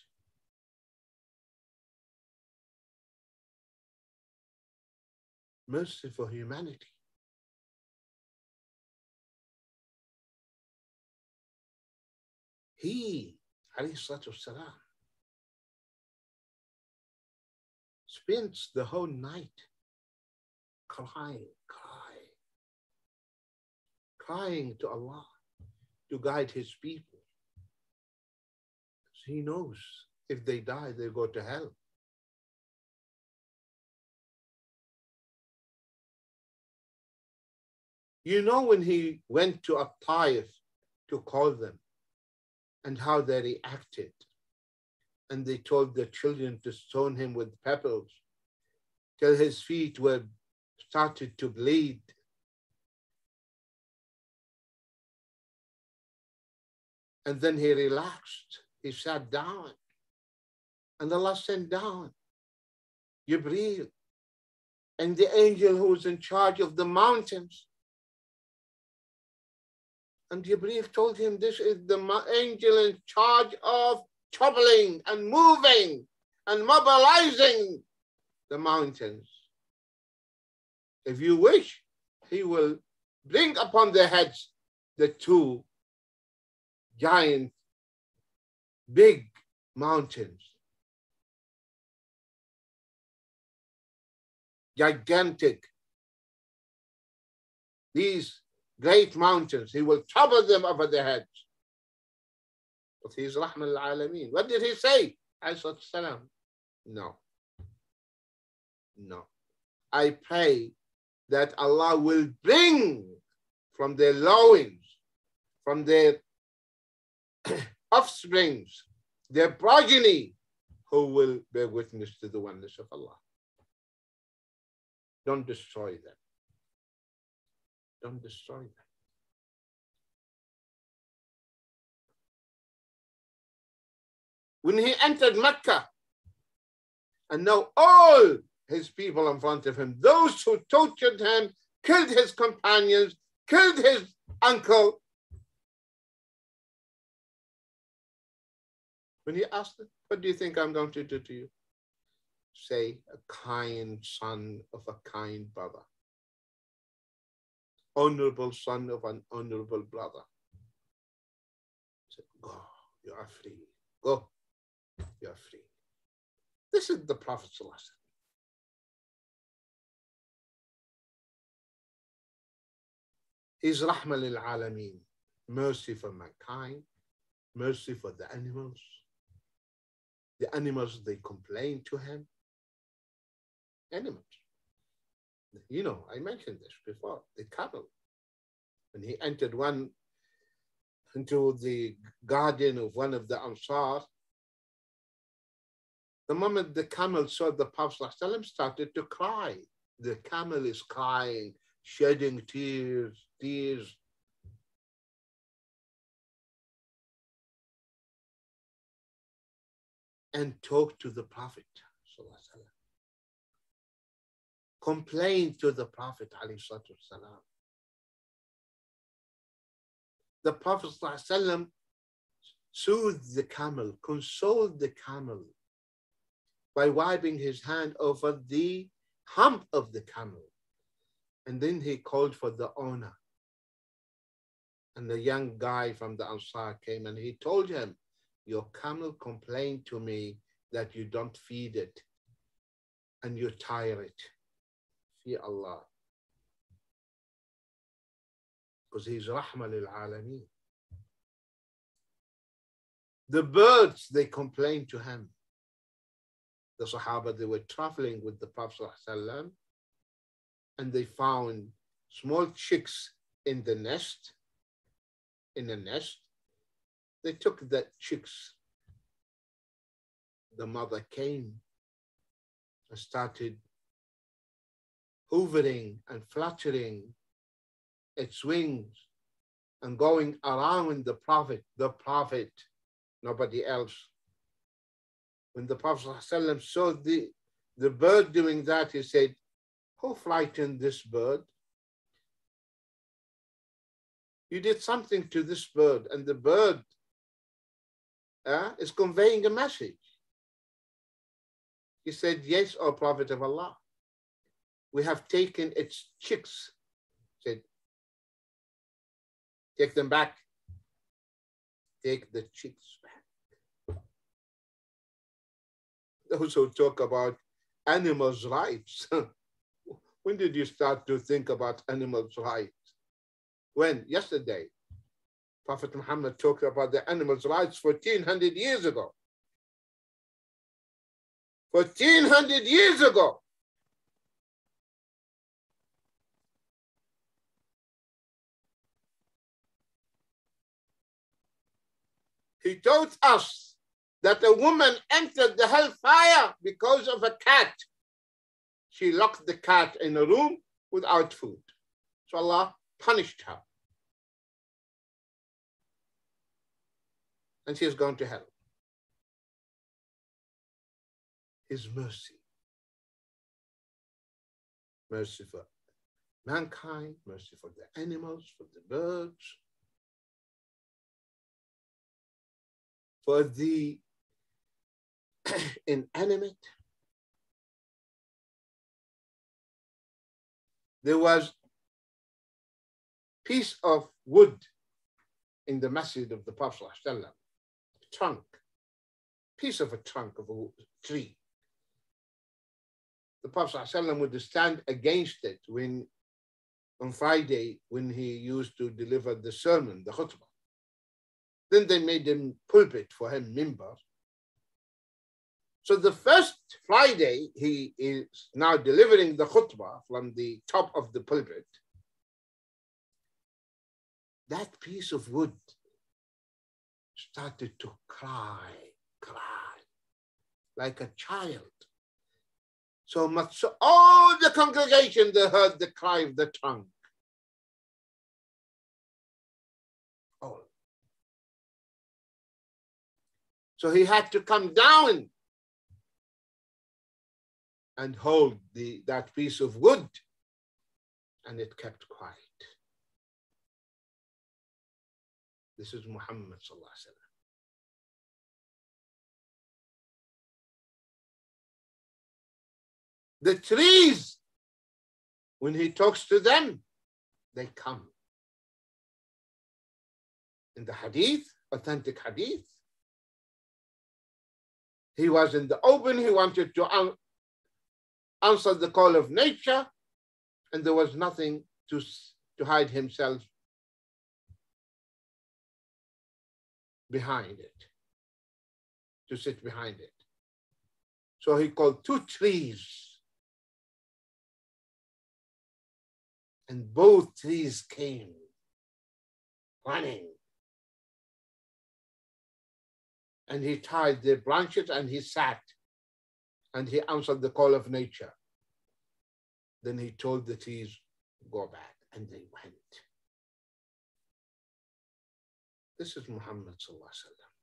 Mercy for humanity. He, alayhi salatu wassalam, spends the whole night crying to Allah to guide his people. He knows if they die, they go to hell. You know when he went to At-Taif to call them and how they reacted. And they told the children to stone him with pebbles till his feet were started to bleed. And then he relaxed. He sat down. And Allah sent down Jibreel and the angel who was in charge of the mountains. And Jibreel told him, this is the angel in charge of troubling and moving and mobilizing the mountains. If you wish, he will bring upon their heads the two giant, big mountains. Gigantic. These great mountains, he will topple them over their heads. But he is Rahmah al-Alameen. What did he say? Alayhi salam. No. No. I pray that Allah will bring from their loins, from their offsprings, their progeny, who will bear witness to the oneness of Allah. Don't destroy them. Don't destroy them. When he entered Mecca, and now all his people in front of him, those who tortured him, killed his companions, killed his uncle. When he asked them, what do you think I'm going to do to you? Say, a kind son of a kind brother. Honorable son of an honorable brother. Say, go, you are free. Go, you are free. This is the Prophet ﷺ. He's Rahma lil Alameen, mercy for mankind, mercy for the animals. The animals, they complain to him. Animals. You know, I mentioned this before, the camel. When he entered into the garden of one of the Ansar, the moment the camel saw the Prophet ﷺ, started to cry. The camel is crying, shedding tears. And talked to the Prophet ﷺ. Complained to the Prophet ﷺ. The Prophet ﷺ soothed the camel, consoled the camel by wiping his hand over the hump of the camel. And then he called for the owner. And the young guy from the Ansar came and he told him, your camel complained to me that you don't feed it and you tire it. Fear Allah. Because he's Rahma lil Alameen. The birds, they complained to him. The Sahaba, they were traveling with the Prophet ﷺ, and they found small chicks in the nest. They took the chicks. The mother came and started hovering and fluttering its wings and going around the Prophet, nobody else. When the Prophet ﷺ saw the bird doing that, he said, who frightened this bird? You did something to this bird, and the bird is conveying a message. He said, yes, O Prophet of Allah. We have taken its chicks. He said, take them back. Take the chicks back. Those who talk about animals' rights. When did you start to think about animals' rights? When? Yesterday. Prophet Muhammad talked about the animals' rights 1400 years ago. 1400 years ago. He told us that a woman entered the hellfire because of a cat. She locked the cat in a room without food. So Allah punished her. And she has gone to hell. His mercy. Mercy for mankind, mercy for the animals, for the birds, for the inanimate. There was piece of wood in the masjid of the Prophet ﷺ, trunk, piece of a trunk of a tree. The Prophet ﷺ would stand against it when, on Friday, when he used to deliver the sermon, the khutbah. Then they made him pulpit for him, mimbar. So the first Friday, he is now delivering the khutbah from the top of the pulpit. That piece of wood started to cry like a child. So much so all the congregation, they heard the cry of the tongue. All. So he had to come down and hold that piece of wood, and it kept quiet. This is Muhammad sallallahu alaihi wasallam. The trees, when he talks to them, they come. In the hadith, authentic hadith, he was in the open, he wanted to answer the call of nature, and there was nothing to hide himself behind it, to sit behind it. So he called 2 trees. And both trees came running. And he tied their branches and he sat and he answered the call of nature. Then he told the trees, go back, and they went. This is Muhammad sallallahu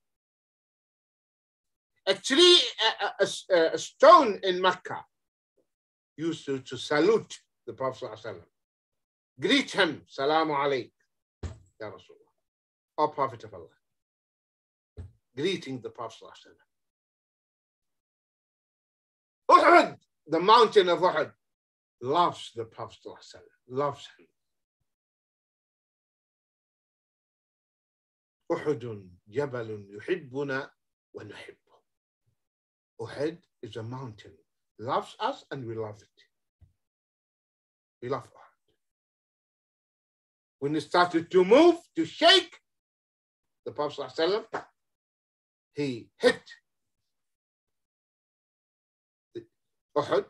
alaihi wasallam. A stone in Mecca used to salute the Prophet sallallahu alaihi wasallam. Greet him, Salamu alayk, Ya Rasulullah, O Prophet of Allah. Greeting the Prophet sallallahu alaihi wasallam. Uhud, the mountain of Uhud, loves the Prophet sallallahu alaihi wasallam, loves him. Uhud jabalun yuhibbuna wa nuhibbu. Uhud is a mountain, loves us and we love it. We love Uhud. When it started to move, to shake, the Prophet ﷺ, he hit Uhud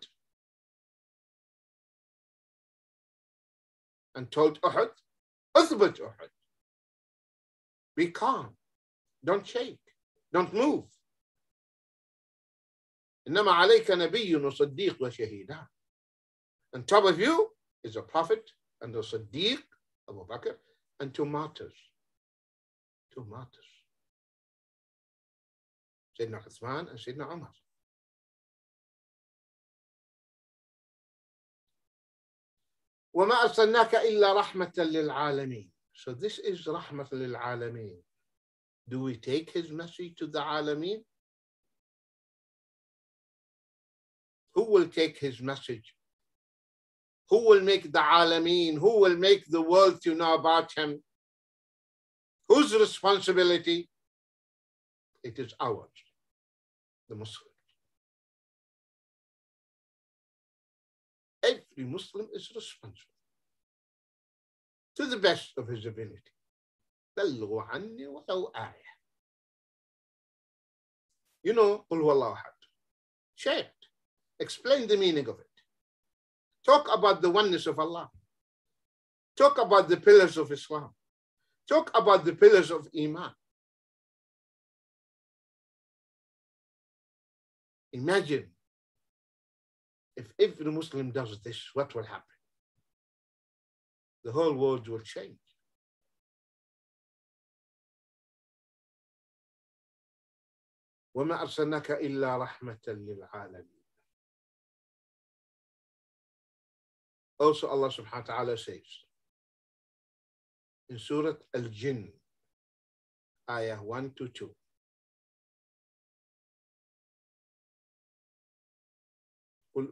and told Uhud, Uthbut Uhud, be calm, don't shake, don't move. إنما عليك نبي وصديق وشهيدان. On top of you is a prophet and a Siddiq, Abu Bakr, and 2 martyrs. 2 martyrs. Sayyidina Uthman and Sayyidina Umar. وَمَا أَرْسَلْنَاكَ إِلَّا رَحْمَةً لِلْعَالَمِينَ. So this is رحمة للعالمين. Do we take his message to the Alameen? Who will take his message? Who will make the Alameen? Who will make the world to know about him? Whose responsibility? It is ours, the Muslims. Every Muslim is responsible to the best of his ability. بلغوا عني ولو آية. You know, قل هو الله أحد. Share it. Explain the meaning of it. Talk about the oneness of Allah. Talk about the pillars of Islam. Talk about the pillars of Iman. Imagine if every Muslim does this, what will happen? The whole world will change. وَمَا أَرْسَلْنَاكَ إِلَّا رَحْمَةً لِلْعَالَمِينَ. Also, Allah subhanahu wa ta'ala says in Surah Al-Jinn, ayah 1-2, قُلْ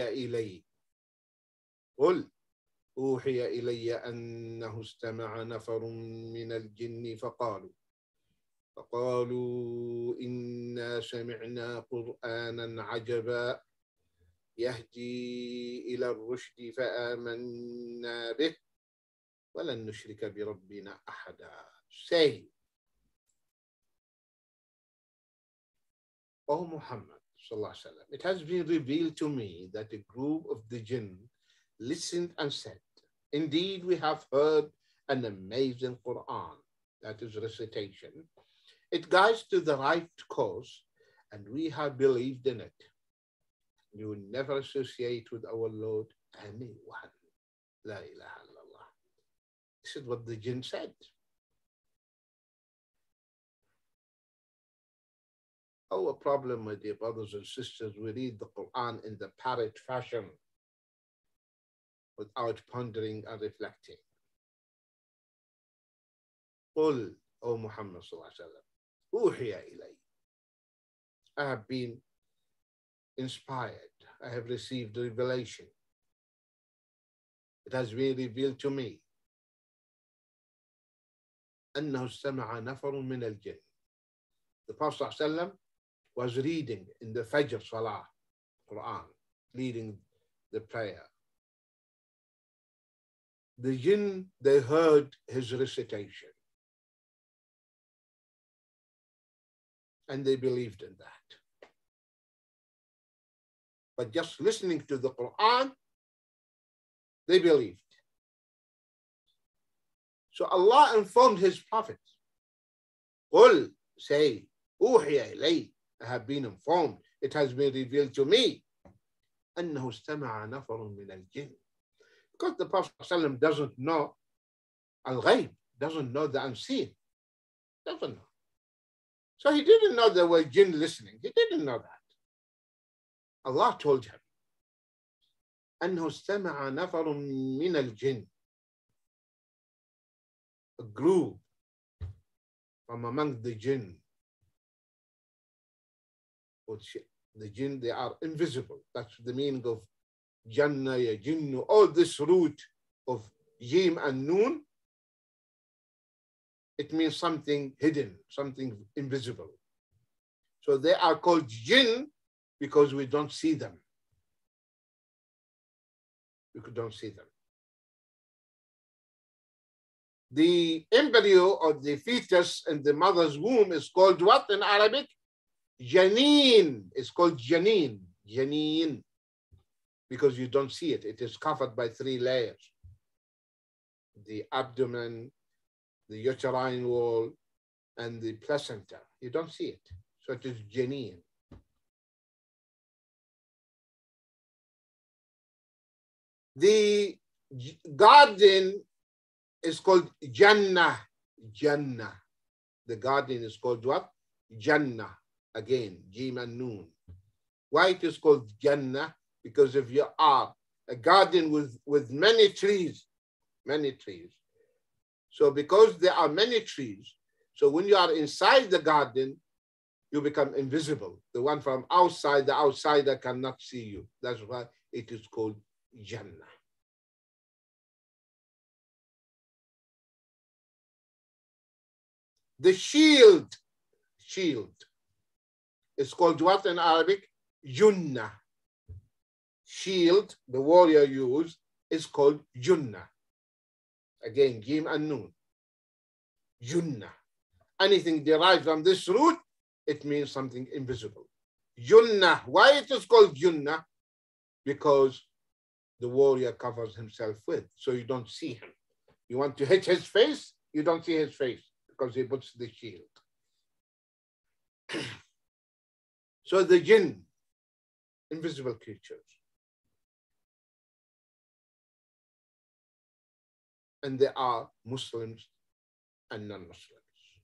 أُوحِيَ إِلَيَّ أَنَّهُ اسْتَمَعَ نَفَرٌ مِّنَ الْجِنِّ فقالوا إنا سمعنا قرآنا عجبا يهدي إلى الرشد فآمنا به ولن نشرك بربنا أحدا. Say, O Muhammad it has been revealed to me that a group of the jinn listened and said, indeed, we have heard an amazing Quran, that is recitation. It guides to the right course, and we have believed in it. You will never associate with our Lord anyone. La ilaha illallah. This is what the jinn said. Our problem, my dear brothers and sisters, we read the Quran in the parrot fashion without pondering and reflecting. Qul, O Muhammad sallallahu alaihi wasallam, uhiya ilay. I have been inspired. I have received revelation. It has been revealed to me. أنه استمع نفر من الجن. The Prophet sallallahu alaihi wasallam was reading in the Fajr Salah, Quran, leading the prayer. The jinn, they heard his recitation. And they believed in that. But just listening to the Quran, they believed. So Allah informed his prophets. Qul, say, uhiya ilay. I have been informed. It has been revealed to me. أنه استمع نفر من الجن. Because the Prophet ﷺ doesn't know al-ghayb, doesn't know the unseen. Doesn't know. So he didn't know there were jinn listening. He didn't know that. Allah told him, أنه استمع نفر من الجن. A group from among the jinn. The jinn, they are invisible. That's the meaning of Jannah, ya jinnu. All this root of Jim and Noon, it means something hidden, something invisible. So they are called jinn because we don't see them. We don't see them. The embryo or the fetus in the mother's womb is called what in Arabic? Janeen. It's called janeen. Janeen. Because you don't see it. It is covered by 3 layers. The abdomen, the uterine wall, and the placenta. You don't see it. So it is janeen. The garden is called Jannah. Jannah. The garden is called what? Jannah. Again, Jim and Noon. Why it is called Jannah? Because if you are a garden with many trees, so because there are many trees, so when you are inside the garden, you become invisible. The one from outside, the outsider cannot see you. That's why it is called Jannah. The shield is called what in Arabic? Junnah. Shield, the warrior used, is called Junnah. Again, Jim and Noon. Junnah. Anything derived from this root, it means something invisible. Junnah. Why it is called Junnah? Because the warrior covers himself with, so you don't see him. You want to hit his face, you don't see his face because he puts the shield. So the jinn, invisible creatures. And there are Muslims and non-Muslims.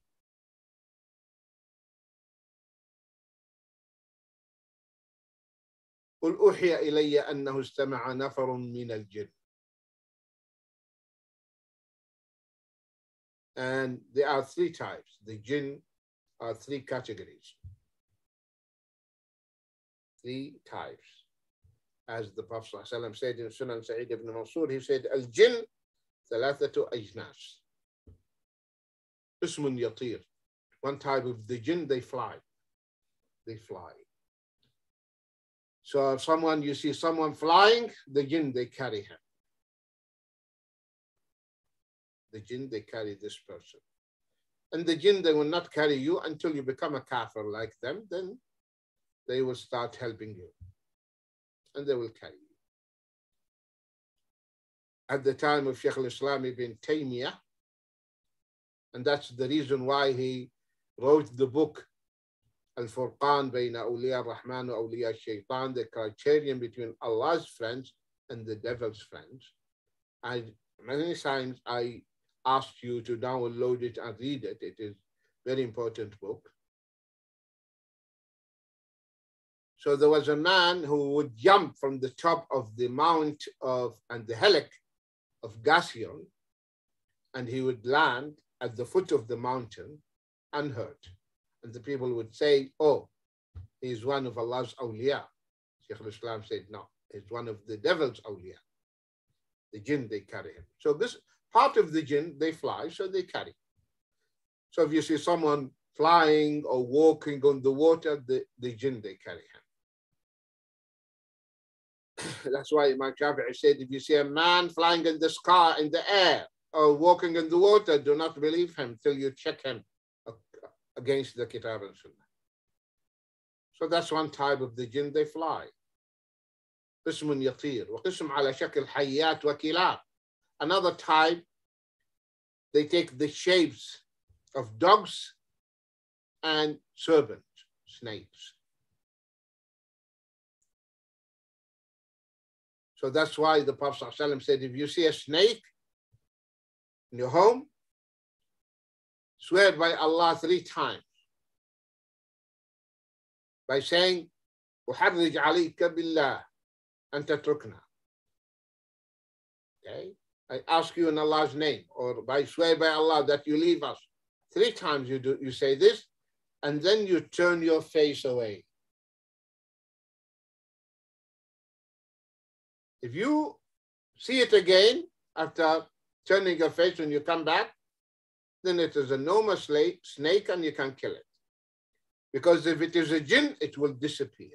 قل أوحي إلي أنه استمع نفر من الجن. And there are 3 types. The jinn are 3 categories. 3 types. As the Prophet ﷺ said in Sunan Sa'id ibn Mansur, he said, Al-jinn ثلاثة أجناس. اسم يطير. One type of the jinn, they fly. They fly. So if you see someone flying, the jinn, they carry him. The jinn, they carry this person. And the jinn, they will not carry you until you become a kafir like them. Then they will start helping you and they will carry you. At the time of Shaykh al-Islam ibn Taymiyyah, and that's the reason why he wrote the book Al-Furqan Bayna Awliya Ar-Rahman wa Awliya Shaitan, the criterion between Allah's friends and the devil's friends. Many times I asked you to download it and read it. It is a very important book. So there was a man who would jump from the top of the mount and the hillock of Gassion, and he would land at the foot of the mountain unhurt. And the people would say, oh, he's one of Allah's awliya. Shaykh al-Islam said, no, he's one of the devil's awliya. The jinn, they carry him. So this part of the jinn, they fly, so they carry. So if you see someone flying or walking on the water, the jinn, they carry him. That's why Imam Shafi'i said, if you see a man flying in the sky, in the air, or walking in the water, do not believe him till you check him against the Kitab and Sunnah. So that's one type of the jinn, they fly. قسم يطير وقسم على شكل حيات وكلاب. Another type, they take the shapes of dogs and serpents, snakes. So that's why the Prophet ﷺ said, if you see a snake in your home, swear by Allah 3 times by saying, أحرج عليك بالله أن تتركنا. Okay? I ask you in Allah's name, or by swear by Allah that you leave us. 3 times you say this, and then you turn your face away. If you see it again after turning your face when you come back, then it is a normal snake and you can kill it. Because if it is a jinn, it will disappear.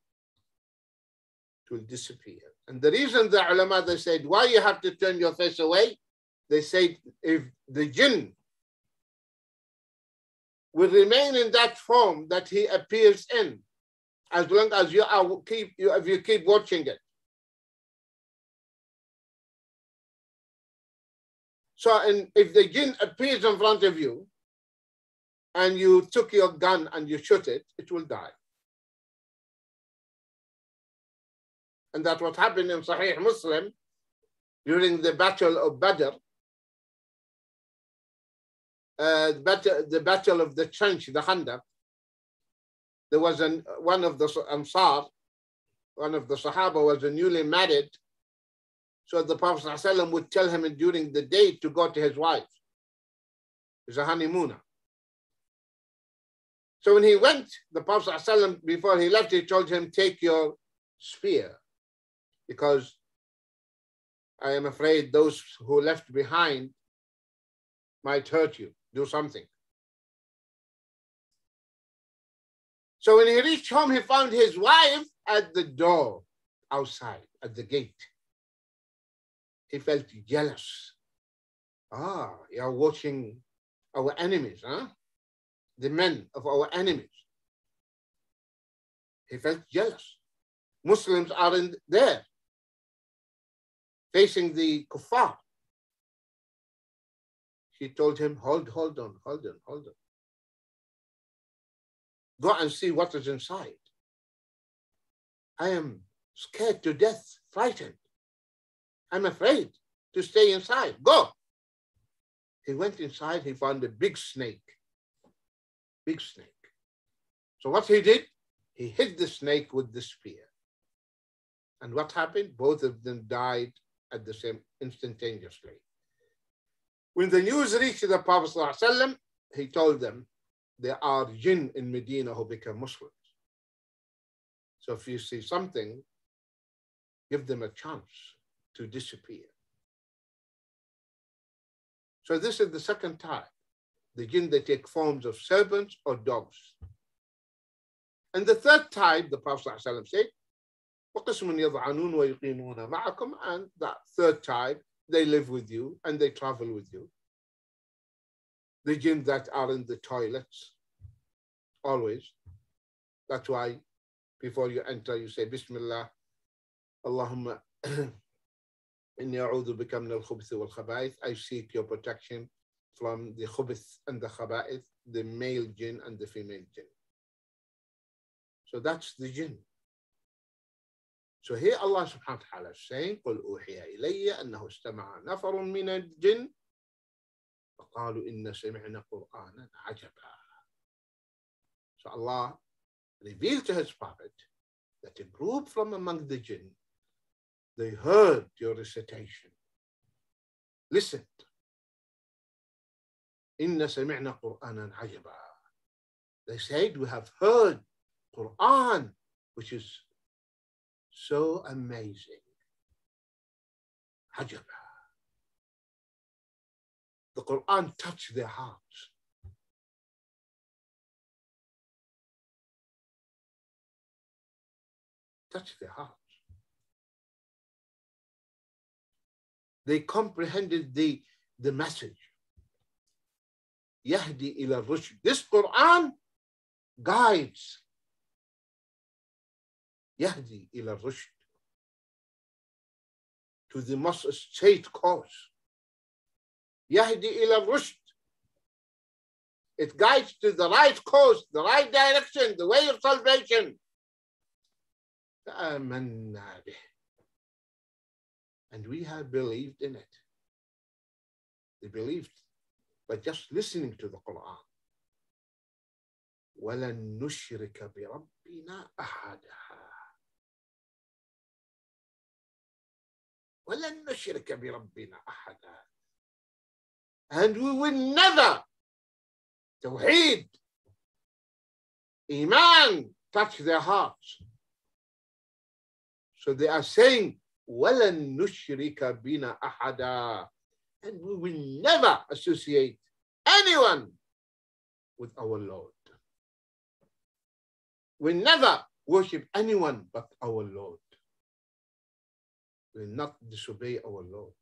It will disappear. And the reason the ulama, they said, why you have to turn your face away? They said, if the jinn will remain in that form that he appears in, as long as if you keep watching it. So if the jinn appears in front of you and you took your gun and you shoot it, it will die. And that's what happened in Sahih Muslim during the Battle of Badr, the battle of the trench, the Khandaq. There was one of the Ansar, one of the Sahaba was a newly married. So the Prophet ﷺ would tell him during the day to go to his wife. It's a honeymooner. So when he went, the Prophet ﷺ, before he left, he told him, take your spear, because I am afraid those who left behind might hurt you, do something. So when he reached home, he found his wife at the door, outside, at the gate. He felt jealous. You're watching our enemies, huh? The men of our enemies. He felt jealous. Muslims are in there, facing the kuffar. She told him, hold on. Go and see what is inside. I am scared to death, frightened. I'm afraid to stay inside. Go. He went inside, he found a big snake. Big snake. So what he did, he hit the snake with the spear. And what happened? Both of them died at the same instantaneously. When the news reached the Prophet ﷺ, he told them, there are jinn in Medina who become Muslims. So if you see something, give them a chance to disappear. So this is the second type. The jinn, they take forms of serpents or dogs. And the third type, the Prophet ﷺ said, وَقِسْمٌ يَضْعَنُونَ وَيُقِيمُونَ مَعَكُمْ, and that third type, they live with you and they travel with you. The jinn that are in the toilets, always. That's why before you enter, you say, Bismillah, Allahumma inni a'udhu bika min al-khubuthi wal-khaba'ith. I seek your protection from the khubuth and the khaba'ith, the male jinn and the female jinn. So that's the jinn. So here Allah subhanahu wa ta'ala is saying, قُلْ أُوحِيَ إِلَيَّ أَنَّهُ اسْتَمَعَ نَفَرٌ مِّنَ الْجِنِّ فَقَالُوا إِنَّ سَمِعْنَا قُرْآنًا عَجَبًا. So Allah revealed to his prophet that a group from among the jinn, they heard your recitation, listened. إِنَّ سَمِعْنَا قُرْآنًا عَجَبًا. They said, we have heard Quran, which is so amazing. Ajaba. The Quran touched their hearts. Touched their hearts. They comprehended the message. Yahdi ila rushd. This Quran guides. Yahdi ila rushd. To the most straight course. Yahdi ila rushd. It guides to the right course, the right direction, the way of salvation. فآمنا به. And we have believed in it. They believed by just listening to the Quran. وَلَن نُشْرِكَ بِرَبِّنَا أَحَدًا. وَلَن نُشْرِكَ بِرَبِّنَا أَحَدًا. And we will never, Tawheed, Iman, touch their hearts. So they are saying, وَلَن نُشْرِكَ بِنَا أَحَدًا. And we will never associate anyone with our Lord. We never worship anyone but our Lord. We will not disobey our Lord.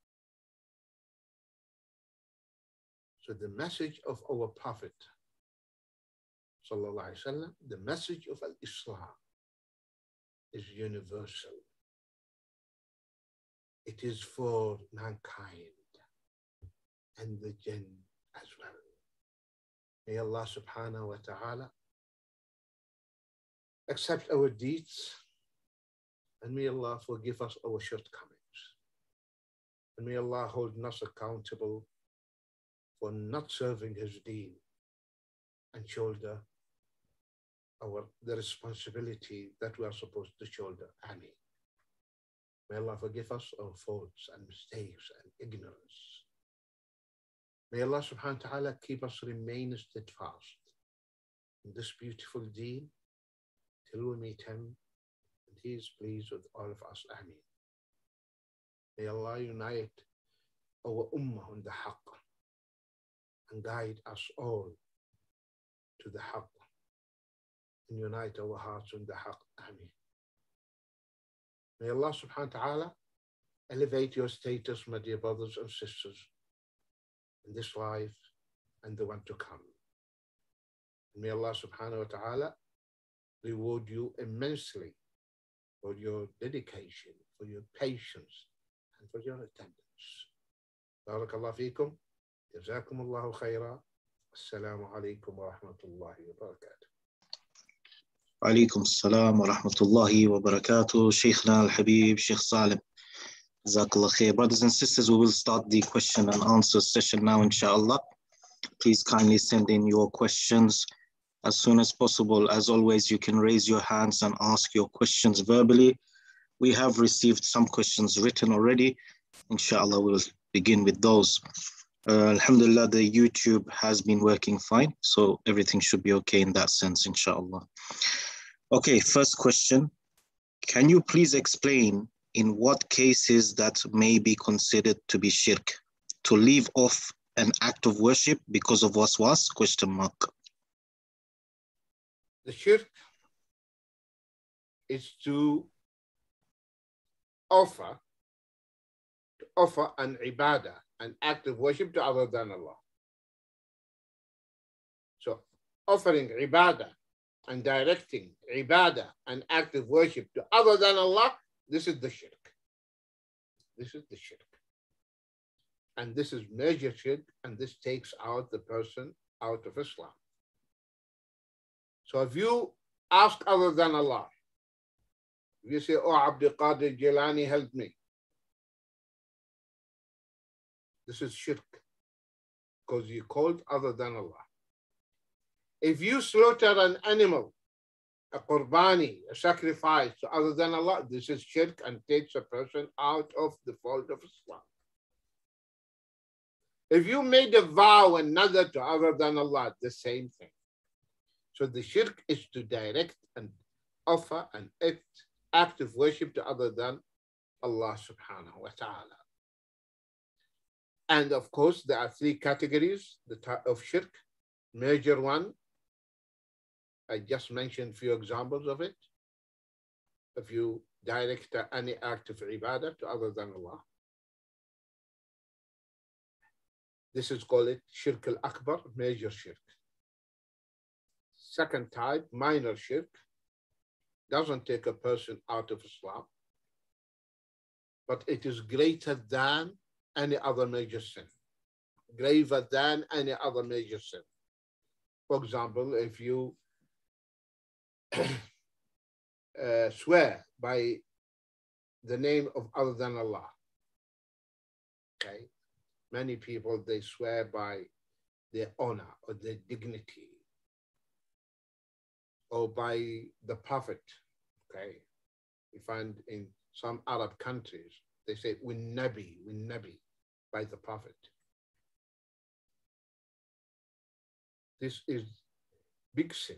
So the message of our Prophet, sallallahu alaihi wasallam, the message of Islam is universal. It is for mankind and the jinn as well. May Allah subhanahu wa ta'ala accept our deeds, and may Allah forgive us our shortcomings. And may Allah hold us accountable for not serving his deen and shoulder the responsibility that we are supposed to shoulder. Ameen. May Allah forgive us our faults and mistakes and ignorance. May Allah subhanahu wa ta'ala keep us remain steadfast in this beautiful deen till we meet him and he is pleased with all of us. Ameen. May Allah unite our ummah on the haqq and guide us all to the haqq and unite our hearts on the haqq. Ameen. May Allah subhanahu wa ta'ala elevate your status, my dear brothers and sisters, in this life and the one to come. And may Allah subhanahu wa ta'ala reward you immensely for your dedication, for your patience, and for your attendance. Barakallahu feekum. جزاكم الله خيرا. السلام عليكم ورحمة الله وبركاته. عليكم السلام ورحمة الله وبركاته. Shaykhna al-Habib, Shaykh Salim. Jazakallah khair. Brothers and sisters, we will start the question and answer session now, inshallah. Please kindly send in your questions as soon as possible. As always, you can raise your hands and ask your questions verbally. We have received some questions written already. Inshallah, we'll begin with those. Alhamdulillah, the YouTube has been working fine, so everything should be okay in that sense, inshallah. Okay, first question. Can you please explain in what cases that may be considered to be shirk? To leave off an act of worship because of waswas? Question mark. The shirk is to offer an ibadah, an act of worship to other than Allah. So offering ibadah and directing ibadah and active worship to other than Allah, this is the shirk. This is the shirk. And this is major shirk, and this takes out the person out of Islam. So if you ask other than Allah, if you say, oh, Abdul Qadir Jilani, help me, this is shirk, because you called other than Allah. If you slaughter an animal, a qurbani, a sacrifice to other than Allah, this is shirk and takes a person out of the fold of Islam. If you made a vow and nadhr to other than Allah, the same thing. So the shirk is to direct and offer an act of worship to other than Allah subhanahu wa ta'ala. And of course, there are three categories of shirk. Major one, I just mentioned a few examples of it. If you direct any act of ibadah to other than Allah, this is called shirk al-akbar, major shirk. Second type, minor shirk, doesn't take a person out of Islam, but it is greater than any other major sin. Graver than any other major sin. For example, if you swear by the name of other than Allah, okay? Many people, they swear by their honor or their dignity or by the Prophet, okay? You find in some Arab countries, they say, win Nabi, by the Prophet. This is big sin.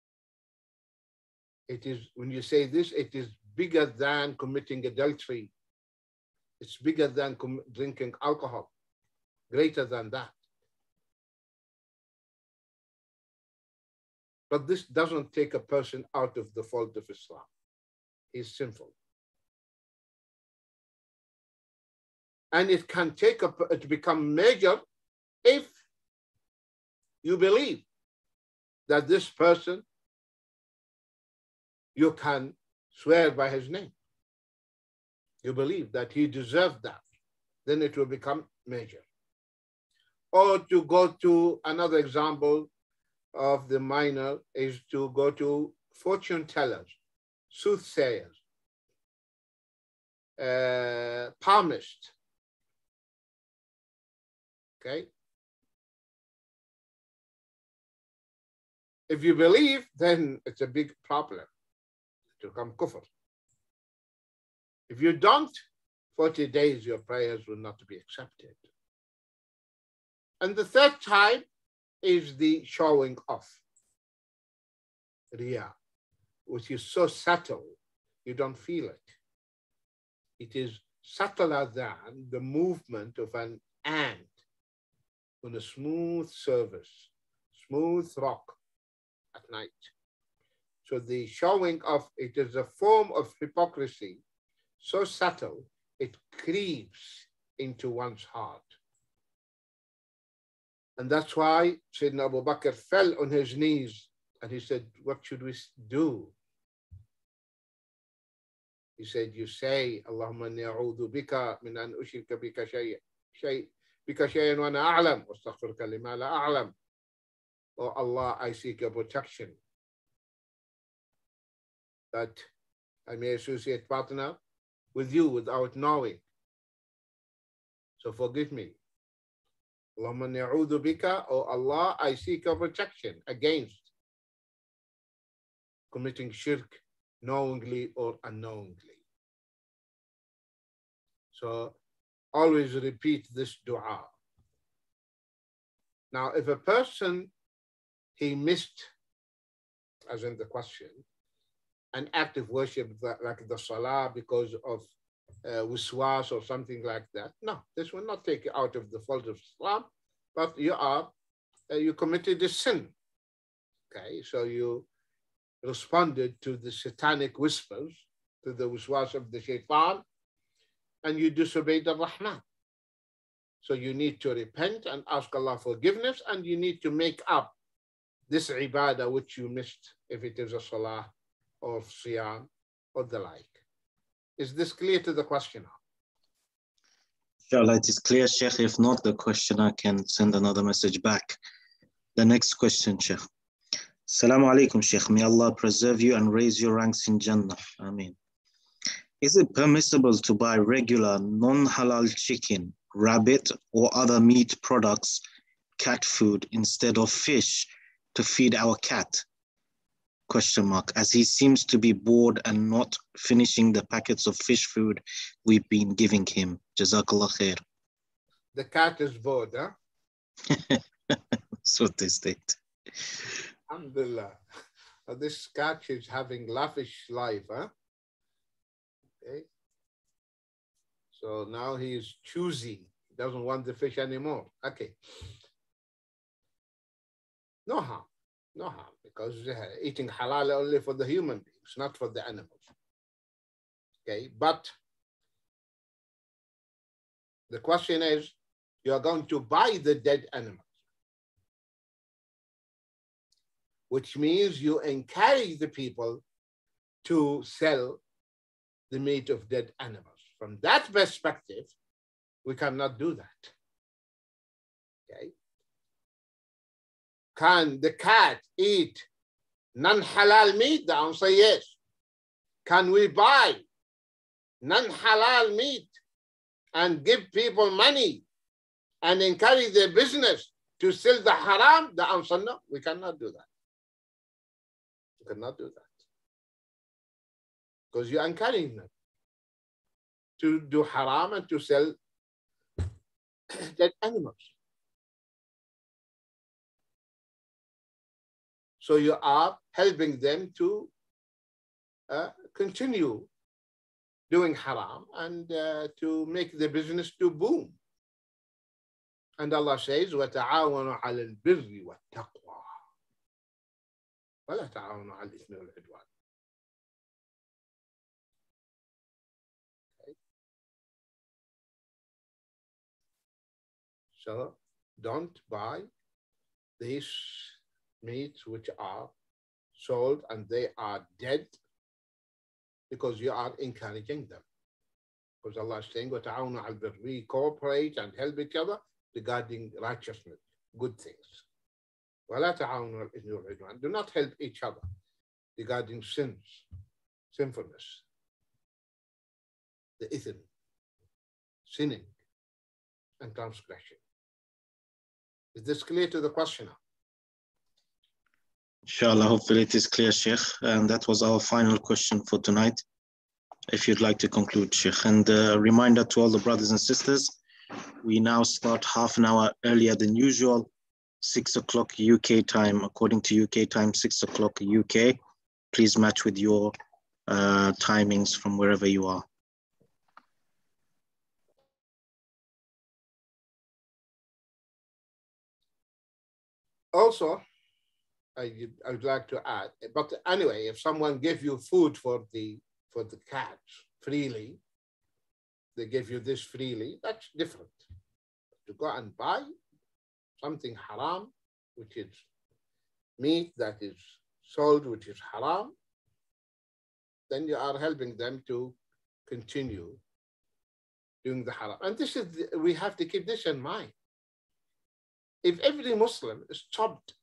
It is, when you say this, it is bigger than committing adultery. It's bigger than drinking alcohol, greater than that. But this doesn't take a person out of the fold of Islam. He's sinful. And it can take it to become major if you believe that this person, you can swear by his name. You believe that he deserved that, then it will become major. Or to go to another example of the minor is to go to fortune tellers, soothsayers, palmists. Okay? If you believe, then it's a big problem. It will become kufr. If you don't, 40 days your prayers will not be accepted. And the third type is the showing off, riyah, which is so subtle, you don't feel it. It is subtler than the movement of an ant on a smooth surface, smooth rock at night. So the showing off, it is a form of hypocrisy, so subtle, it creeps into one's heart. And that's why Sayyidina Abu Bakr fell on his knees and he said, what should we do? He said, you say, Allahumma inni a'udhu bika min an ushrika bika shay'an wa ana a'lam, wa astaghfiruka lima la a'lam. Oh Allah, I seek your protection that I may associate partner with you without knowing. So forgive me. Allahumma inni a'udhu bika, oh Allah, I seek your protection against committing shirk knowingly or unknowingly. So always repeat this dua. Now, if a person, he missed, as in the question, an act of worship like the salah because of wiswas or something like that, no, this will not take you out of the fold of Islam, but you committed a sin. Okay, so you responded to the satanic whispers, to the wiswas of the shaitan, and you disobeyed the Rahman. So you need to repent and ask Allah forgiveness, and you need to make up this ibadah which you missed, if it is a salah or siyam or the like. Is this clear to the questioner? Inshallah, it is clear, Sheikh. If not, the questioner can send another message back. The next question, Sheikh. Assalamu alaikum, Sheikh. May Allah preserve you and raise your ranks in Jannah. Ameen. Is it permissible to buy regular non-halal chicken, rabbit, or other meat products, cat food, instead of fish to feed our cat? Question mark, as he seems to be bored and not finishing the packets of fish food we've been giving him. Jazakallah khair. The cat is bored, huh? That's what they state. Alhamdulillah. This cat is having lavish life, huh? Okay. So now he is choosy. He doesn't want the fish anymore. Okay. No harm. No harm, because eating halal only for the human beings, not for the animals. Okay, but the question is, you are going to buy the dead animals, which means you encourage the people to sell the meat of dead animals. From that perspective, we cannot do that. Okay. Can the cat eat non-halal meat? The answer is yes. Can we buy non-halal meat and give people money and encourage their business to sell the haram? The answer no, we cannot do that. We cannot do that. Because you're encouraging them to do haram and to sell dead animals. So you are helping them to continue doing haram and to make the business to boom. And Allah says, وَتَعَاوَنُوا عَلَى الْبِرِّ وَالتَّقْوَى وَلَا تَعَاوَنُوا عَلى الْإِثْمِ وَالْعُدْوَانِ. Okay. So don't buy these meats which are sold and they are dead, because you are encouraging them. Because Allah is saying, وَتَعَاوَنُوا عَلَى الْبِرِّ, we cooperate and help each other regarding righteousness, good things. وَلَا تَعَاوَنُوا عَلَى الْإِثْمِ وَالْعُدْوَانِ, do not help each other regarding sins, sinfulness, the ithm, sinning, and transgression. Is this clear to the questioner? Inshallah, hopefully it is clear, Sheikh. And that was our final question for tonight. If you'd like to conclude, Sheikh. And a reminder to all the brothers and sisters, we now start half an hour earlier than usual, 6 o'clock UK time, according to UK time, 6 o'clock UK. Please match with your timings from wherever you are. Also, I would like to add, but anyway, if someone gives you food for the cats freely, they give you this freely, that's different. To go and buy something haram, which is meat that is sold, which is haram, then you are helping them to continue doing the haram. And this is, we have to keep this in mind. If every Muslim stopped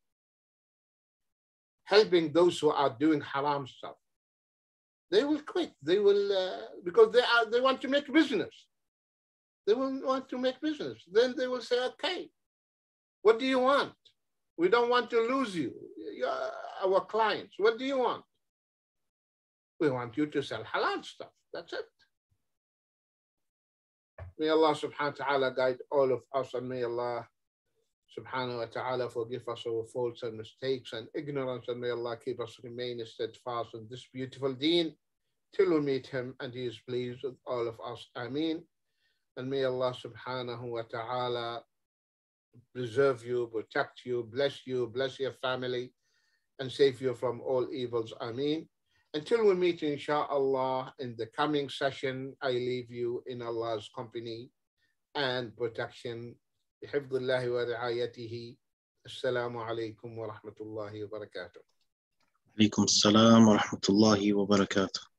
helping those who are doing haram stuff, they will quit. They will, because they want to make business. They will want to make business. Then they will say, okay, what do you want? We don't want to lose you. You're our clients. What do you want? We want you to sell halal stuff. That's it. May Allah subhanahu wa ta'ala guide all of us, and may Allah subhanahu wa ta'ala forgive us our faults and mistakes and ignorance, and may Allah keep us remain steadfast in this beautiful deen till we meet him and he is pleased with all of us. Ameen. And may Allah subhanahu wa ta'ala preserve you, protect you, bless your family, and save you from all evils. Ameen. Until we meet inshallah in the coming session, I leave you in Allah's company and protection. بحفظ الله ورعايته. Assalamu alaikum wa rahmatullahi wa barakatuh. عليكم السلام ورحمة الله وبركاته.